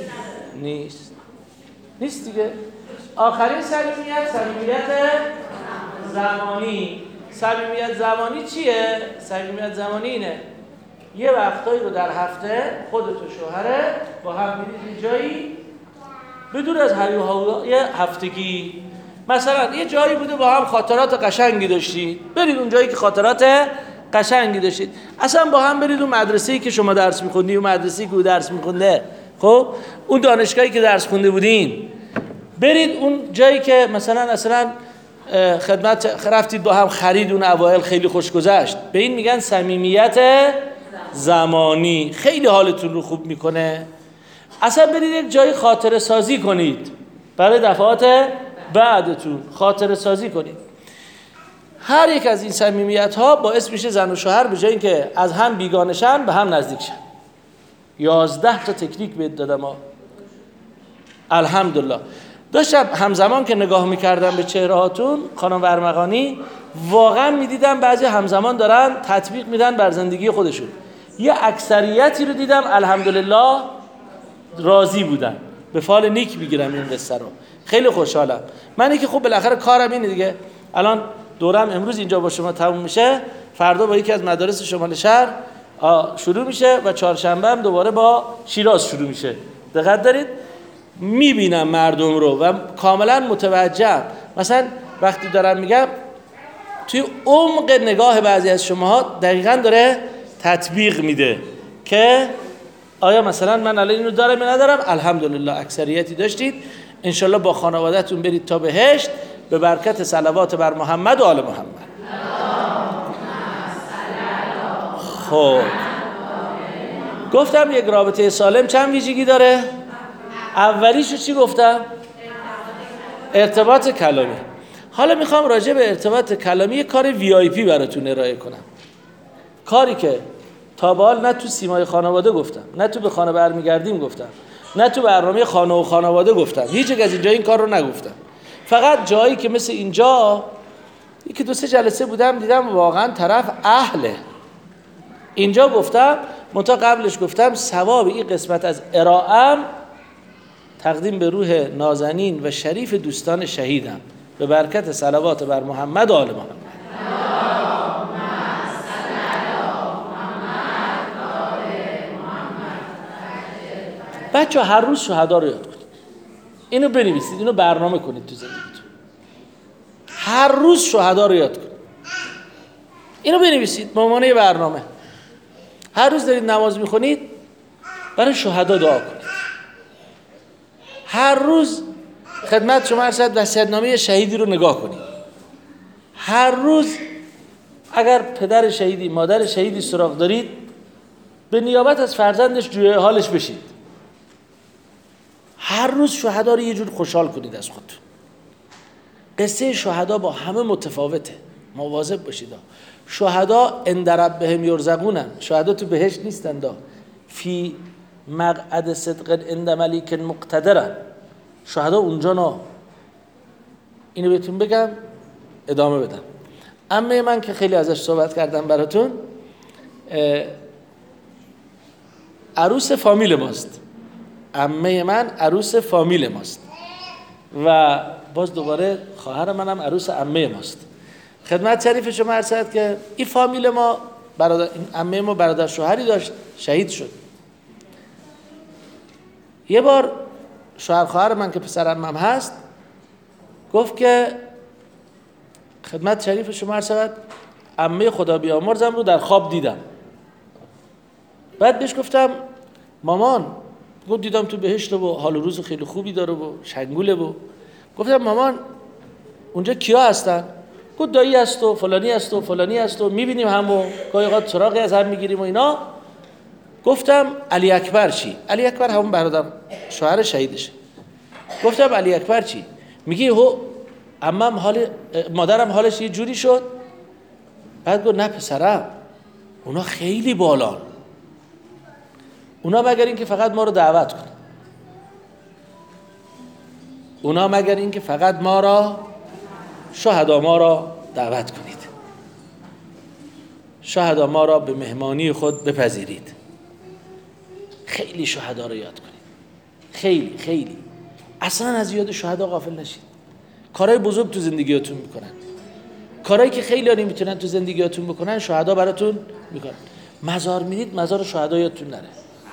نیست دیگه. آخرین صمیمیت زمانی. صمیمیت زمانی چیه؟ صمیمیت زمانی اینه یه وقتایی رو در هفته خودت و شوهره با هم میرید یه جایی بدون از هیاهوی هفتگی. مثلا یه جایی بوده با هم خاطرات قشنگی داشتید، برید اون جایی که خاطرات قشنگی داشتید. اصلا با هم برید اون مدرسه‌ای که شما درس می‌خوندی، اون مدرسه‌ای که او درس می‌خونده، خب اون دانشگاهی که درس خونده بودین، برید اون جایی که مثلا خدمت رفتید با هم خرید، اون اوایل خیلی خوش گذشت. به این میگن صمیمیت زمانی. خیلی حالتون رو خوب میکنه. اصلا برید یک جایی خاطره سازی کنید، برای دفعات بعدتون خاطره سازی کنید. هر یک از این صمیمیت ها باعث میشه زن و شوهر به جای اینکه از هم بیگانه شن به هم نزدیک شن. 11 تا تکنیک بهت دادم الحمدلله. داشتم همزمان که نگاه میکردم به چهره هاتون خانم ورمغانی، واقعا میدیدم بعضی همزمان دارن تطبیق میدن بر زندگی خودشون. یه اکثریتی رو دیدم الحمدلله راضی بودن، به فال نیک میگیرم این قصه رو. خیلی خوشحالم. من که خب بالاخره کارم اینه دیگه. الان دورم امروز اینجا با شما تموم میشه، فردا با یکی از مدارس شمال شهر شروع میشه و چهارشنبه هم دوباره با شیراز شروع میشه. دقت دارید؟ میبینم مردم رو و کاملا متوجهم. مثلا وقتی دارم میگم توی عمق نگاه بعضی از شماها دقیقاً داره تطبیق میده که آیا مثلا من الان اینو دارم یا ندارم. الحمدلله اکثریتی داشتید. انشالله با خانواده‌تون برید تا بهشت به برکت صلوات بر محمد و آل محمد. خب گفتم یک رابطه سالم چند ویژگی داره؟ اولیشو چی گفتم؟ ارتباط کلامی. حالا میخوام راجع به ارتباط کلامی یک کار VIP براتون ارائه کنم. کاری که تا به حال نه تو سیمای خانواده گفتم، نه تو به خانه برمیگردیم گفتم، نه تو برنامه خانه و خانواده گفتم، هیچ یک از اینجا این کار رو نگفتم. فقط جایی که مثل اینجا یکی دو سه جلسه بودم دیدم واقعا طرف اهله. اینجا گفتم، منتها قبلش گفتم ثواب این قسمت از ارائه‌ام تقدیم به روح نازنین و شریف دوستان شهیدم به برکت صلوات بر محمد و آل محمد. بچه هر روز شهدا رو یاد کنید. اینو بنویسید، اینو برنامه کنید تو زندگیتون. هر روز شهدا رو یاد کنید. اینو بنویسید به عنوان یه برنامه. هر روز دارید نماز میخونید برای شهدا دعا کنید. هر روز خدمت شما ارشد وصیت‌نامه شهیدی رو نگاه کنید. هر روز اگر پدر شهیدی، مادر شهیدی سراغ دارید به نیابت از فرزندش جوی حالش بشید. هر روز شهدا رو یه جور خوشحال کنید از خودتون. قصه شهدا با همه متفاوته. مواظب باشید. شهدا عند ربهم یرزقونن. شهدا تو بهشت نیستند. فی مقعد صدق عند ملیک مقتدر. شهدا اونجا نه. اینو بهتون بگم ادامه بدم. عمه من که خیلی ازش صحبت کردم براتون، عروس فامیل ماست. عمه من عروس فامیل ماست و باز دوباره خواهر منم عروس عمه ماست. خدمت شریف شما عرض کرد که این فامیل ما برادر، این عمه ما برادر شوهری داشت شهید شد. یه بار شوهر خواهر من که پسر عمم هست گفت که خدمت شریف شما عرض کرد عمه خدا بیامرزم رو در خواب دیدم. بعد بهش گفتم مامان، گفت دیدم تو بهشت و حال و روز خیلی خوبی داره و شنگوله و گفتم مامان اونجا کیا هستن؟ گفت دایی هست و فلانی هست و فلانی هست و میبینیم هم و گاهی اوقات سراغی از هم میگیریم و اینا. گفتم علی اکبر چی؟ علی اکبر همون برادر شوهر شهیدشه. گفتم علی اکبر چی؟ میگی هو عمم حال مادرم حالش یه جوری شد. بعد گفت نه پسرم اونا خیلی بالان. اونا مگر این که فقط ما رو دعوت کنن. اونا مگر این که فقط ما را شهدا ما را دعوت کنید. شهدا ما را به مهمانی خود بپذیرید. خیلی شهدا رو یاد کنید. خیلی خیلی. اصلا از یاد شهدا غافل نشید. کارهای بزرگ تو زندگیاتون میکنن. کارهایی که خیلی ها نمیتونن تو زندگیاتون بکنن شهدا براتون میکنن. مزار میدید مزار شهدا یادتون نره.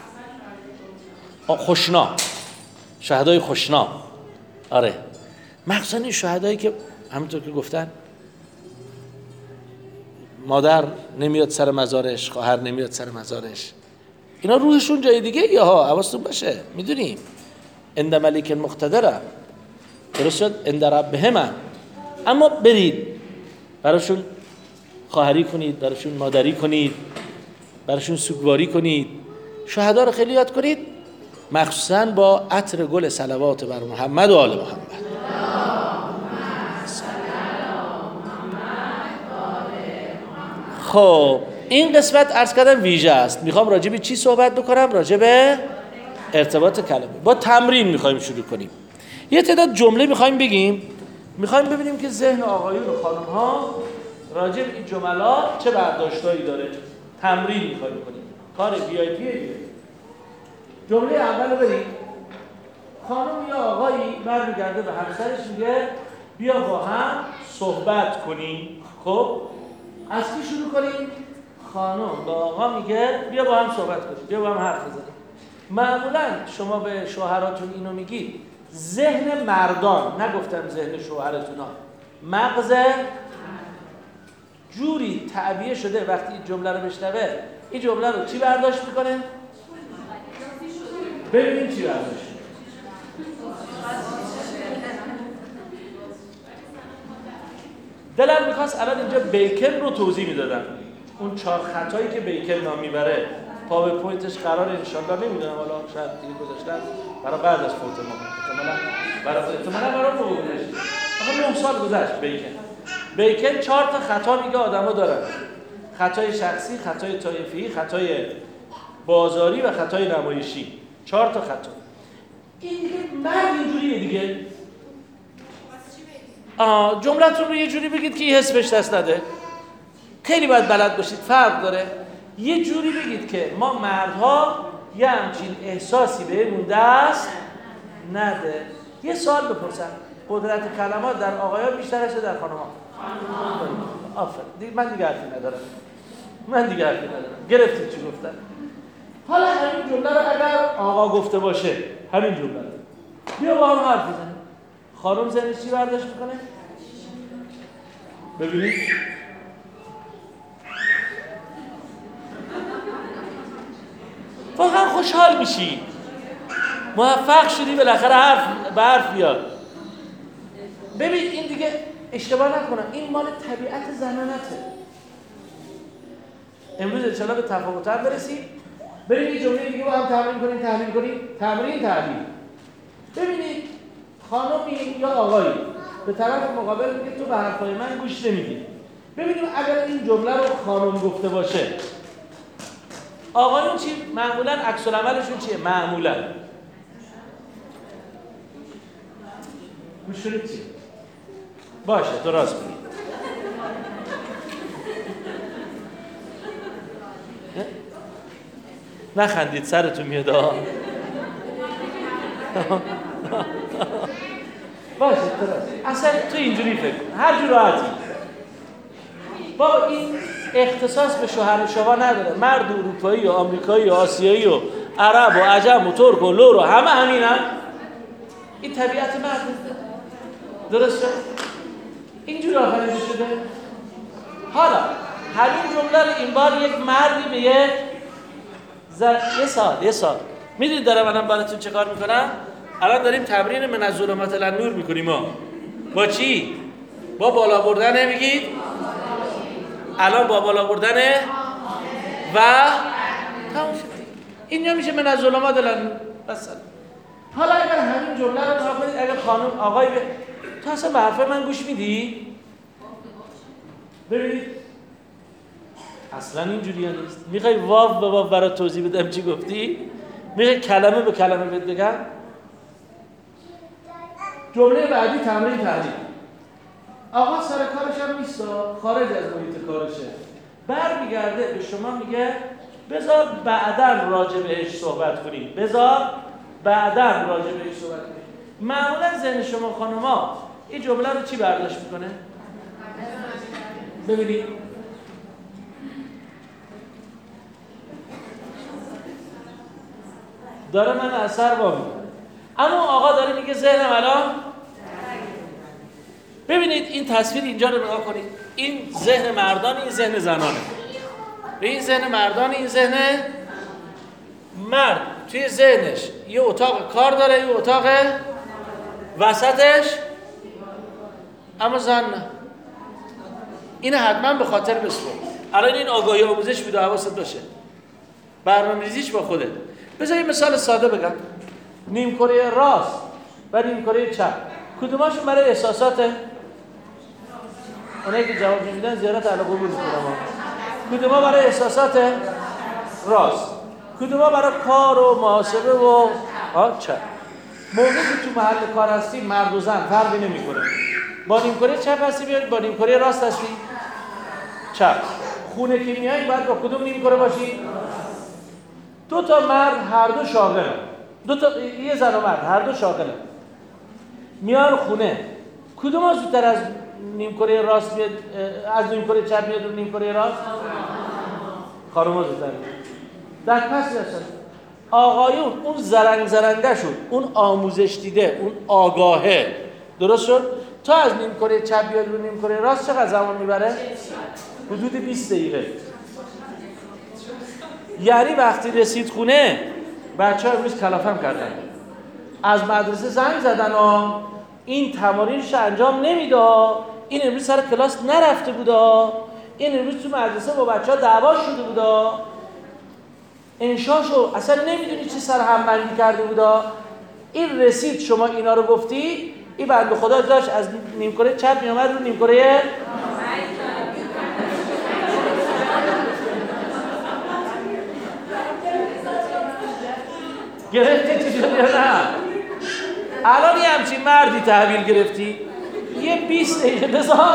خوشنا، شهدای خوشنا. آره مخصوصا این شهدایی که همونطور که گفتن مادر نمیاد سر مزارش، خواهر نمیاد سر مزارش، اینا روحشون جای دیگه یا ها حواستون باشه. میدونیم عند ملیک مقتدر، درست شد عند ربهم، اما برید براشون خواهری کنید، براشون مادری کنید، براشون سوگواری کنید. شهدا رو خیلی یاد کنید، مخصوصا با عطر گل صلوات بر محمد و آل محمد. خب این قسمت عرض کردم ویژه است. میخوام راجع به چی صحبت بکنم؟ راجع به ارتباط کلامی. با تمرین میخوایم شروع کنیم. یه تعداد جمله میخوایم بگیم، میخوایم ببینیم که ذهن آقایون و خانم ها راجع به این جملات چه برداشتایی داره. تمرین میخوایم کنیم، کار VIP دیگه. جمله اول بریم. خانم یا آقایی برمیگرده به همسرش میگه بیا با هم صحبت کنیم. خب از کی شروع کنیم؟ خانم با آقا میگه بیا با هم صحبت کنیم، بیا با هم حرف بزنیم. معمولا شما به شوهراتون اینو میگید ذهن مردان، نگفتم ذهن شوهرتون ها، مغز جوری تعبیه شده وقتی این جمله رو بشنوه این جمله رو چی برداشت میکنه؟ ببینیم چی برداشت. دلم میخواست الان اینجا بیکن رو توضیح میدادم. اون 4 خطایی که بیکن نام میبره پاورپوینتش قرار انشالله نمیدونم حالا شاید دیگه گذاشتن برای بعد از فوت ما احتمالاً برای فوتش. آخه 9 سال گذشت بیکن 4 تا خطا میگه آدما دارن. خطای شخصی، خطای طایفی، خطای بازاری و خطای نمایشی. 4 تا خطا. این دیگه مرد اینجوریه دیگه. جملتون رو یه جوری بگید که یه حس بهش دست نده. خیلی باید بلد باشید، فرق داره. یه جوری بگید که ما مردها یه همچین احساسی بهمون دست نده. یه سوال بپرسم، قدرت کلمات در آقایان بیشتر است در خانم‌ها؟ آفرین. من دیگه حرفی ندارم. گرفتید چی گفتن؟ حالا همین جمله رو اگر آقا گفته باشه، همین جمله رو بیا با هم حرف بزنیم. خانم ذهنش چی برداشت میکنه؟ ببینید واقعا خوشحال میشی، موفق شدی بالاخره حرف بیاد. ببین این دیگه اشتباه نکنم، این مال طبیعت زنانته. امروز انشاءالله به تفاوت‌ها برسیم. بریم یه جمله دیگه با هم تمرین کنیم. تمرین. ببینید خانمی یا آقایی به طرف مقابل میگه تو به حرفای من گوش نمیدی. ببینیم اگر این جمله رو خانم گفته باشه، آقایون چی معمولا عکس العملشون چیه؟ معمولا گوش کنید چی؟ باشه درست میگی. نخندید سرتون میاد. باشه درست. اصلا تو اینجوری فکر کن، هر جور راحتی. با این اختصاص به شوهر و شوها نداره. مرد اروپایی و آمریکایی و آسیایی و عرب و عجم و ترک و لور و همه همینن. این طبیعت مرد. درسته؟ اینجوری آفریده شده. حالا همین جمله رو این بار یک مردی به یه سال میدونید دارم الان براتون چه کار میکنم؟ الان داریم تمرین من از ظلمات الی النور میکنیم. ما با چی؟ با بالا بردن میگید؟ الان با بالا بردن و تمام شد. اینجا میشه من از ظلمات الی النور. مثلا حالا اگر همین جمله رو نگاه کنید، اگر خانم آقای تو اصلا به حرف من گوش میدی؟ ببینید اصلا اینجوری نیست. میخوای واو به واو برای توضیح بدم چی گفتی؟ میخوای کلمه به کلمه بهت بگم؟ جمله بعدی تمرین. آقا سر کارش هم نیست، خارج از محیط کارشه، برمیگرده به شما میگه بذار بعداً راجع بهش صحبت کنیم. معمولا ذهن شما خانوما این جمله رو چی برداشت میکنه؟ ببینید داره من اثر با میکنه. اما آقا داره میگه ذهنم الان. ببینید این تصویر اینجا رو نگاه کنید. این ذهن مردان، این ذهن زنانه. به این ذهن مردان، این ذهن مرد توی ذهنش یه اتاق کار داره، یه اتاق وسطش اما زن نه. اینه حتما به خاطر بسپر. الان این آگاهی آموزش میده، حواست باشه. برنامه‌ریزیش با خودت. بذار یه مثال ساده بگم. نیمکره راست و نیمکره چپ کدوماشون برای احساساته؟ اونایی که جواب نمیدن زیارت اهل قبور میکنم. کدوما برای احساساته؟ راست. کدوما برای کار و محاسبه و چپ. موقعی که تو محل کار هستی مرد و زن فرقی نمیکنه. با نیمکره چپ هستی بیاد، با نیمکره راست هستی چپ. خونه که میای باید با کدوم نیمکره باشی؟ 2 تا مرد هر دو شاغلن. یه زن و مرد هر دو شاغلن. میان خونه. کدوم زودتر از نیمکره راست بیاد، از نیمکره چپ میاد رو نیمکره راست؟ خانوما زودتر میاد. در پس هستن. آقایون اون زرنگشون، اون آموزش دیده، اون آگاهه، درست شد؟ تا از نیمکره چپ بیاد رو نیمکره راست چقدر زمان میبره؟ حدود 20 دقیقه. یعنی وقتی رسید خونه بچه‌ها امروز کلافم کردن، از مدرسه زنگ زدن و این تمارینش انجام نمیده، این امروز سر کلاس نرفته بوده، این امروز تو مدرسه با بچه‌ها دعوا شده بوده، انشاشو اصلا نمیدونی چی سر هم بندی کرده بوده. این رسید شما اینا رو گفتی، این بنده خدا داشت از نیمکره چپ میامد رو نیمکره گرفتی چی شد یا نه؟ الان یه همچین مردی تحویل گرفتی، یه 20 دقیقه بذار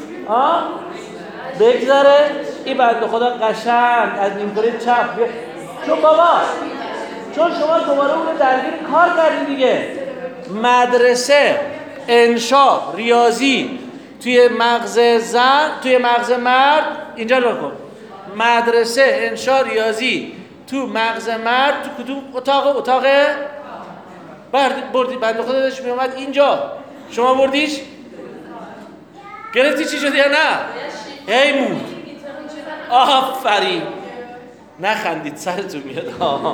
بگذره این بنده خدا قشنگ از نیمکره چپ چون شما دوباره اون درگیر کار کردی دیگه. مدرسه، انشا، ریاضی توی مغز زن، توی مغز مرد، اینجا رو کن. مدرسه، انشا، ریاضی تو مغز مرد تو کدوم اتاق بردی بنده خدا داشت میومد اینجا، شما بردیش گرفتی چی شد یا نه؟ هی مود. آفرین، نخندید سرتون میاد.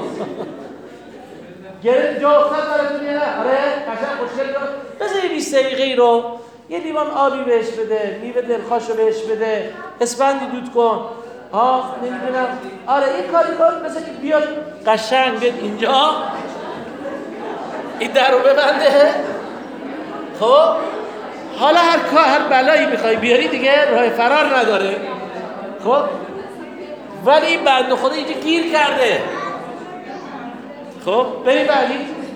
گرفت جا افتاد براتون میاد. آره قشنگ خوشگل رو بذار 20 دقیقه ای رو یه لیوان آبی بهش بده، میوه دلخوشو بهش بده، اسفندی دود کن، نمیدونم. آره این کاری کن مثل که بیاد قشنگ بیاد اینجا این در رو ببنده. خب حالا هر بلایی میخوای بیاری دیگه راه فرار نداره. خب ولی این بنده خدا اینجا گیر کرده. خب بریم بعدی.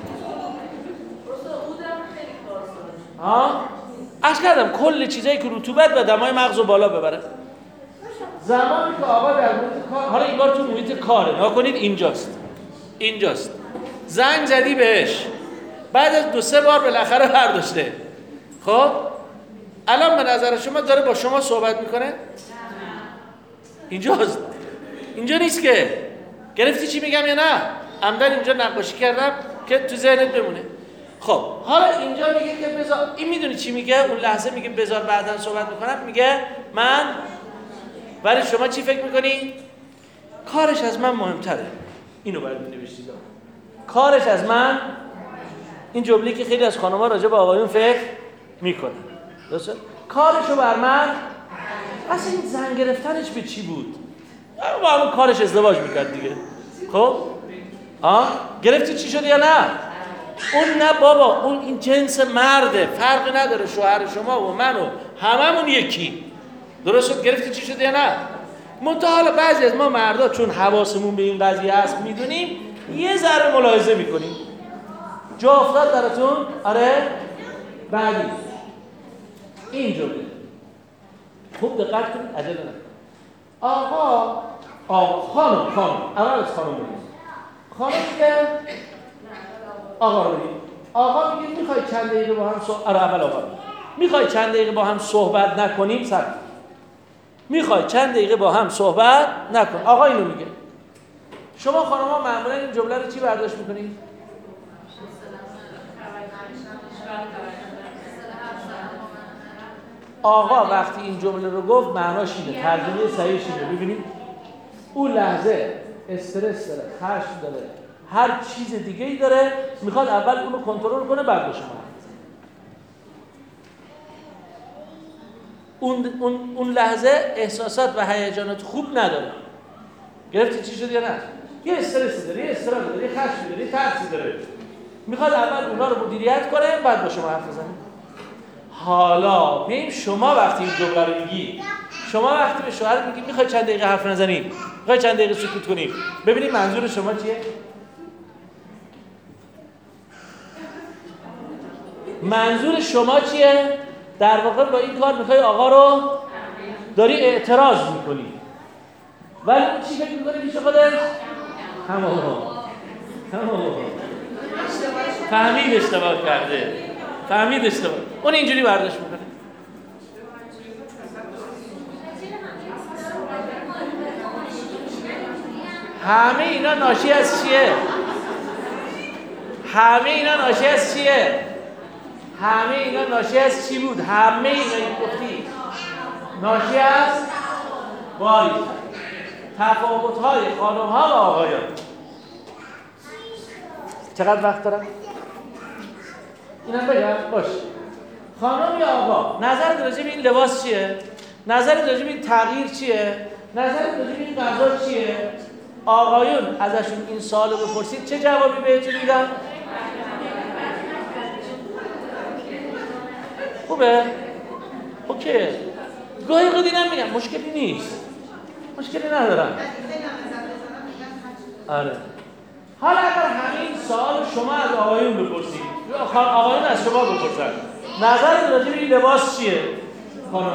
عرض کردم کل چیزایی که رطوبت و دمای مغز رو بالا ببره. زمانی که آقا در محیط کار، حالا این بار تو محیط کاره، نکنید اینجاست زنگ زدی بهش، بعد از 2-3 بار بالاخره برداشته. خب الان به نظر شما داره با شما صحبت میکنه؟ اینجاست، اینجا نیست که. گرفتی چی میگم یا نه؟ عمدن اینجا نقاشی کردم که تو ذهنت بمونه. خب حالا اینجا میگه که بذار، این میدونی چی میگه؟ اون لحظه میگه بذار بعداً صحبت میکنم، میگه من. ولی شما چی فکر میکنی؟ کارش از من مهمتره. اینو باید بنویسید. کارش از من، این جمله‌ای که خیلی از خانم‌ها راجع به آقایون فکر میکنن. درسته؟ کارشو بر من. اصلا این زن گرفتنش به چی بود؟ با همون کارش ازدواج میکرد دیگه. خب گرفتی چی شد یا نه؟ اون نه بابا، اون این جنس مرده، فرقی نداره شوهر شما و من و هممون یکی. درست شد؟ گرفتی چی شد یا نه؟ منتها حالا بعضی از ما مردا چون حواسمون به این قضیه هست میدونیم، یه ذره ملاحظه میکنیم. جا افتاد براتون؟ آره؟ بعدی این جمله خوب دقت کنید، عجله نکنید. آقا خانم اول از خانم بگید. خانم میگه آقا رو بگید. آقا میگه میخوای چند دقیقه با هم اول آقا میخوای چند دقیقه با هم صحبت نکنیم؟ میخوای چند دقیقه با هم صحبت نکن. آقا اینو میگه. شما خانم‌ها معمولا این جمله رو چی برداشت میکنید؟ آقا وقتی این جمله رو گفت معناش اینه، ترجمه صحیحش اینه. ببینید اون لحظه استرس داره، خشم داره، هر چیز دیگه ای داره، میخواد اول اونو کنترل کنه بعد به شما. اون لحظه احساسات و هیجانات خوب نداره. گرفتی چی شد یا نه؟ یه استرس داره، یه استرس داره، یه خشم داره، یه ترسی داره. میخواد اول اونا رو مدیریت کنه بعد با شما حرف بزنه. حالا میگیم شما وقتی این جمله رو میگی، شما وقتی به شوهر میگی میخوای چند دقیقه حرف نزنیم، میخوای چند دقیقه سکوت کنیم، ببینید منظور شما چیه؟ منظور شما چیه؟ در واقع با این کار میخوای آقا رو داری اعتراض میکنی، ولی اون چی فکر میکنی پیش خودش؟ همون فهمید اشتباه کرده، فهمید اشتباه. اون اینجوری برداشت میکنه. همه اینا ناشی از چیه؟ همه اینا ناشی از چی بود؟ همه اینا گفتی ناشی از باریک تفاوت‌های خانم‌ها و آقایان. چقدر وقت دارم؟ اینم بگم باش. خانم یا آقا نظر راجع به این لباس چیه؟ نظر راجع به این تغییر چیه؟ نظر راجع به این غذا چیه؟ آقایون ازشون این سوالو بپرسید چه جوابی بهتون میدن؟ خوبه؟ اوکی. گاهی قدی نمیگم مشکلی نیست. مشکلی ندارم. آره. حالا اگر همین سوال شما از آقایون بپرسید، آقایون از شما بپرسن نظر راجع به این لباس چیه؟ خانم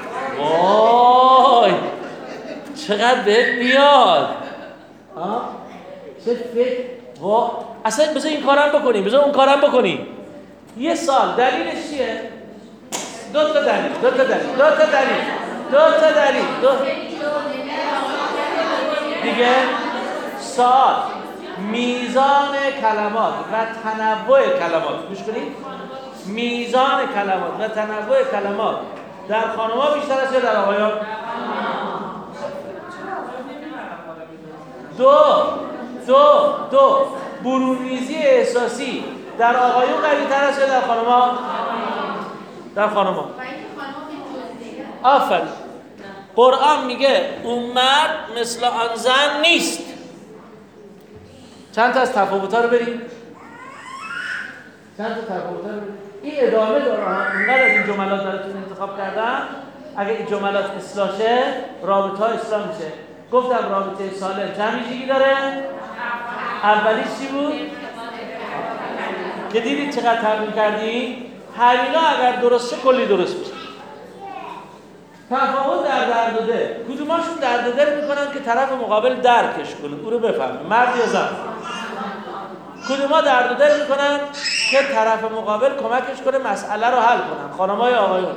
وای چقدر بهت میاد. چه فکر اصلا بذار این کارم بکنیم، بذار اون کارم بکنیم. یه سال دلیلش چیه؟ دو تا دلیل دیگه. سال میزان کلمات و تنوع کلمات، گوش کنید، میزان کلمات و تنوع کلمات در خانم‌ها بیشتر است یا در آقایان؟ دو برونریزی احساسی در آقایون قوی‌تر است یا در خانم‌ها؟ در خانم‌ها. آفرین. قرآن میگه اون مرد مثل آن زن نیست. چند تا از تفاوت‌ها رو بریم. این ادامه داره. اینقدر از این جملات براتون انتخاب کردم. اگه این جملات اصلاح شه رابطه‌ها اصلاح میشه. گفتم رابطه سالم چند ویژگی داره؟ اولیش چی بود؟ که دیدید چقدر تمرین کردیم؟ همینا اگر درست شه کلی درست میشه. تفاوت در درد و دل. کدوماشون درد و دل میکنن که طرف مقابل درکش کنه، او رو بفهمه، مرد یا زن؟ کدوما درد و دل میکنن که طرف مقابل کمکش کنه مسئله رو حل کنن؟ خانم‌ها یا آقایون؟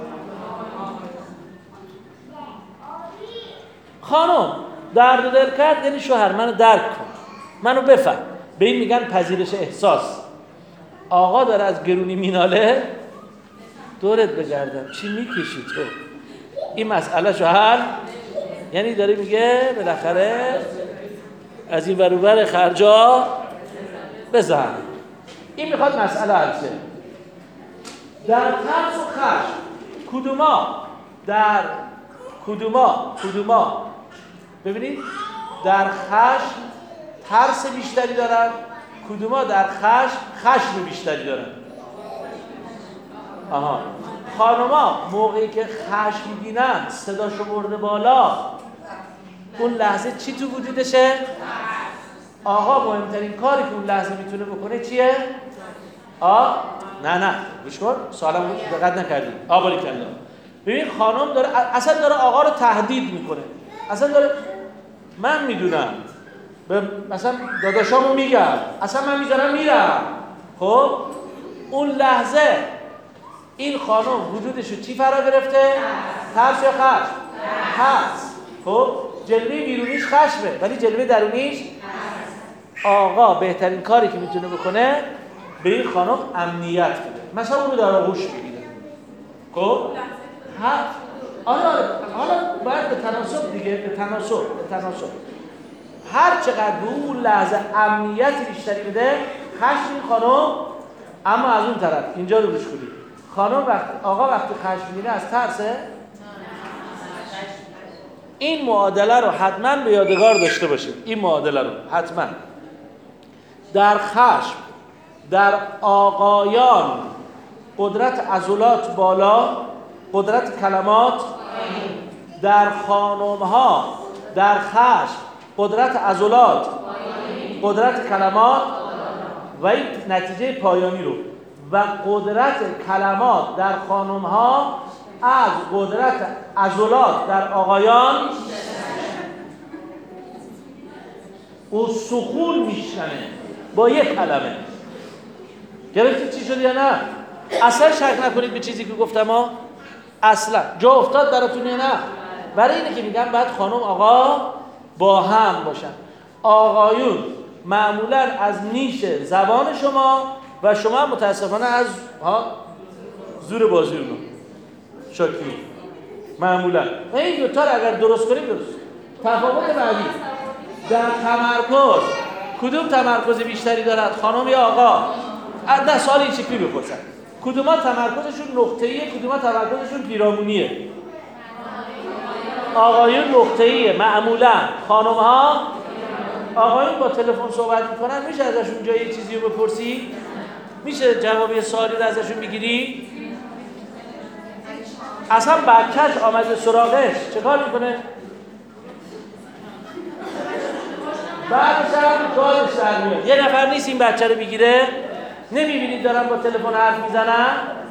خانم درد و دل کرد یعنی شوهر منو درک کن، منو بفهم، به این میگن پذیرش احساس. آقا داره از گرونی میناله، دورت بگردم چی میکشی تو؟ این مسئله شو حل، یعنی داره میگه بالاخره از این ور خرجا بزن. این میخواد مسئله حل شه. در ترس و خشم کدوما ببینید در خشم ترس بیشتری دارن، کدوما در خشم بیشتری دارن؟ خانوما موقعی که خشمگینن صداشو برده بالا، اون لحظه چی تو وجودشه؟ آقا مهمترین کاری که اون لحظه میتونه بکنه چیه؟ نه گوش کن، سوالمو دقت نکردی. باریکلا. ببین خانم داره آقا رو تهدید میکنه. اصلا داره من میدونم مثلا داداشامو میگم، اصلا من میذارم میرم. خب اون لحظه این خانم وجودشو چی فرا گرفته؟ ترس یا خشم؟ ترس. خب جلوه بیرونیش خشمه ولی جلوه درونیش آقا بهترین کاری که میتونه بکنه به این خانم امنیت بده، مثلا اونو در آغوش بگیره. خب حالا باید به تناسب دیگه، به تناسب هر چقدر به اون لحظه امنیت بیشتری بده خشم این خانم. اما از اون طرف اینجا رو روش کنید، خانم آقا وقتی خشم میگیره از ترسه. این معادله رو حتما به یادگار داشته باشید. این معادله رو حتما در خشم در آقایان قدرت عضلات بالا، قدرت کلمات. در خانم‌ها در خشم قدرت عضلات، قدرت کلمات و این نتیجه پایانی رو و قدرت کلمات در خانم‌ها از قدرت عضلات در آقایان او سخون میشکنه با یک کلمه. گرفتید چی شد یا نه؟ اصلا شک نکنید به چیزی که گفتم اصلا جا افتاد براتون یا نه؟ برای اینه که میگم باید خانم آقا با هم باشن. آقایون معمولا از نیش زبان شما و شما هم متاسفانه از زور بازی اونو شاکی معمولا. این دوتا رو اگر درست کنیم درست. تفاوت بعدی در تمرکز، کدوم تمرکز بیشتری دارد، خانم یا آقا؟ نه سوال این شکلی بپرسن، کدوما تمرکزشون نقطه‌ایه، کدوما تمرکزشون پیرامونیه؟ آقایون نقطه‌ایه معمولا. خانم‌ها، آقایون با تلفن صحبت میکنن، میشه ازشون جای چیزی رو بپرسی؟ میشه جواب یه سوالی رو ازشون بگیری؟ اصلا بچه‌ش آمده سراغش چه کار میکنه؟ بعدش هم گازش در میاد. یه نفر نیست این بچه رو بگیره؟ نمیبینید دارن با تلفن حرف میزنن؟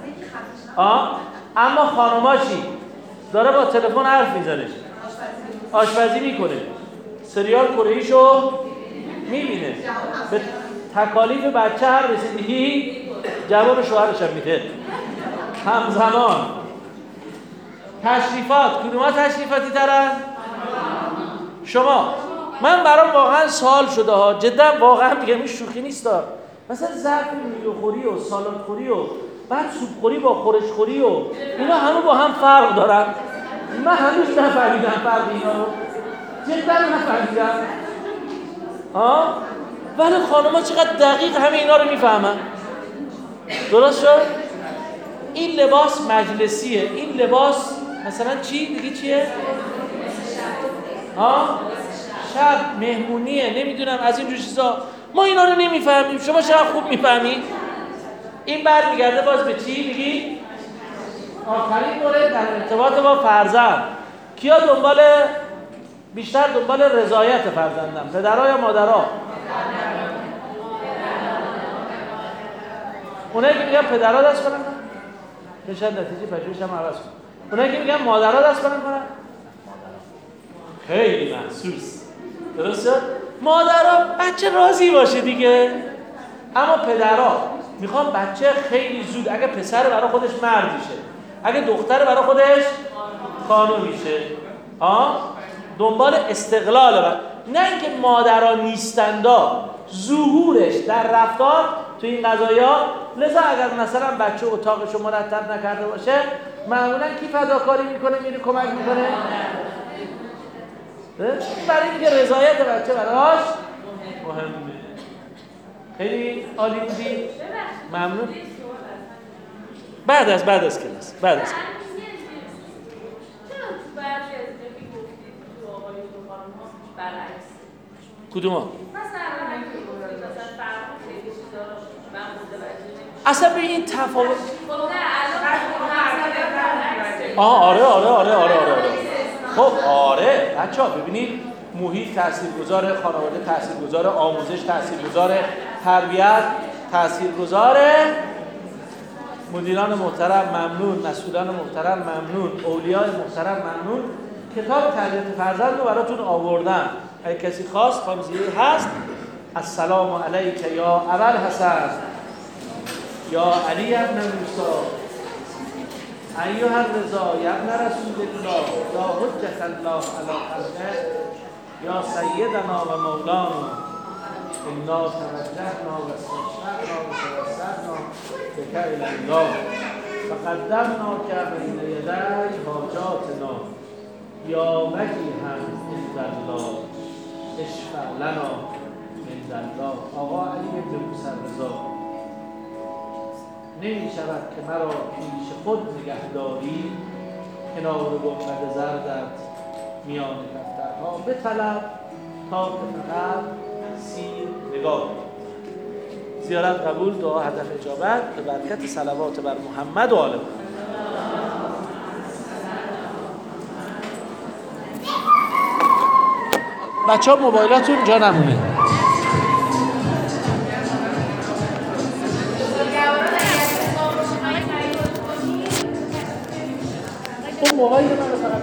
اما خانوما چی؟ داره با تلفن حرف میزنه، آشپزی میکنه، سریال کره‌ایشو میبینه، به تکالیف بچه هر رسیدگی جواب شوهرش هم میده همزمان. تشریفات، کدوما تشریفاتی ترن؟ شما. من برام واقعا سوال شده ها، جدا واقعا میگم این شوخی نیست ها. مثلا ظرف میوه خوری و سالاد خوری و بعد سوپ خوری با خورش خوری و اینا همه با هم فرق دارن. من هنوز نفهمیدم فرق اینا رو، جدا نفهمیدم. ولی خانم‌ها چقدر دقیق همه اینا رو میفهمن. درست شد؟ این لباس مجلسیه، این لباس مثلا چی؟ دیگه چیه؟ شب مهمونیه، نمیدونم از این جور چیزا. ما اینا رو نمیفهمیم، شما شاید خوب میفهمید. این برمیگرده باز به چی میگی؟ آخرین مورد در ارتباط با فرزند. کیا بیشتر دنبال رضایت فرزندن؟ پدرها یا مادرها؟ اونایی که میگن پدرها دست برن کنن؟ که شاید نتیجه پژوهش هم عوض کنن. اونایی که میگن مادرها دست برن کنن؟ خیلی محسوس. درسته؟ مادرها بچه راضی باشه دیگه. اما پدرها میخوان بچه خیلی زود، اگه پسر برای خودش مرد میشه، اگه دختر برای خودش خانم میشه. دنبال استقلال نه اینکه مادرها نیستندا، ظهورش در رفتار تو این قضایا. لذا اگر مثلا بچه اتاقشو مرتب نکرده باشه، معمولا کی فداکاری میکنه میره کمک میکنه؟ برای اینکه رضایت بچه براش مهمه. خیلی عالی بودی، ممنون. بعد از کلاس کدوما؟ اصلا به این تفاوت آره خب آره بچه‌ها ببینید، محیط تاثیرگذاره، خانواده تاثیرگذاره، آموزش تاثیرگذاره، تربیت تاثیرگذاره. مدیران محترم ممنون، مسئولان محترم ممنون، اولیاء محترم ممنون. کتاب تربیت فرزند رو براتون آوردم، اگه کسی خواست خامزیه هست. السلام علیک یا ابوالحسن یا علی ابن موسی ایها الرضا یا ابن رسول الله یا حجت الله علی خلقه یا سیدنا و مولانا انا توجهنا و استشفعنا و توسلنا بک الی الله فقدمناک بین یدی حاجاتنا یا وجیها عند الله اشفع لنا عند الله. آقا علی بن موسی رضا، نمی شود که مرا پیش خود نگهداری، کنار گنبد زردت میان دفترها بطلب تا که فقط سیر نگاه. زیارت قبول، دعا هدف اجابت، به برکت صلوات بر محمد و آل محمد. بچه ها موبایلاتون جا نمونه. اون موبایل من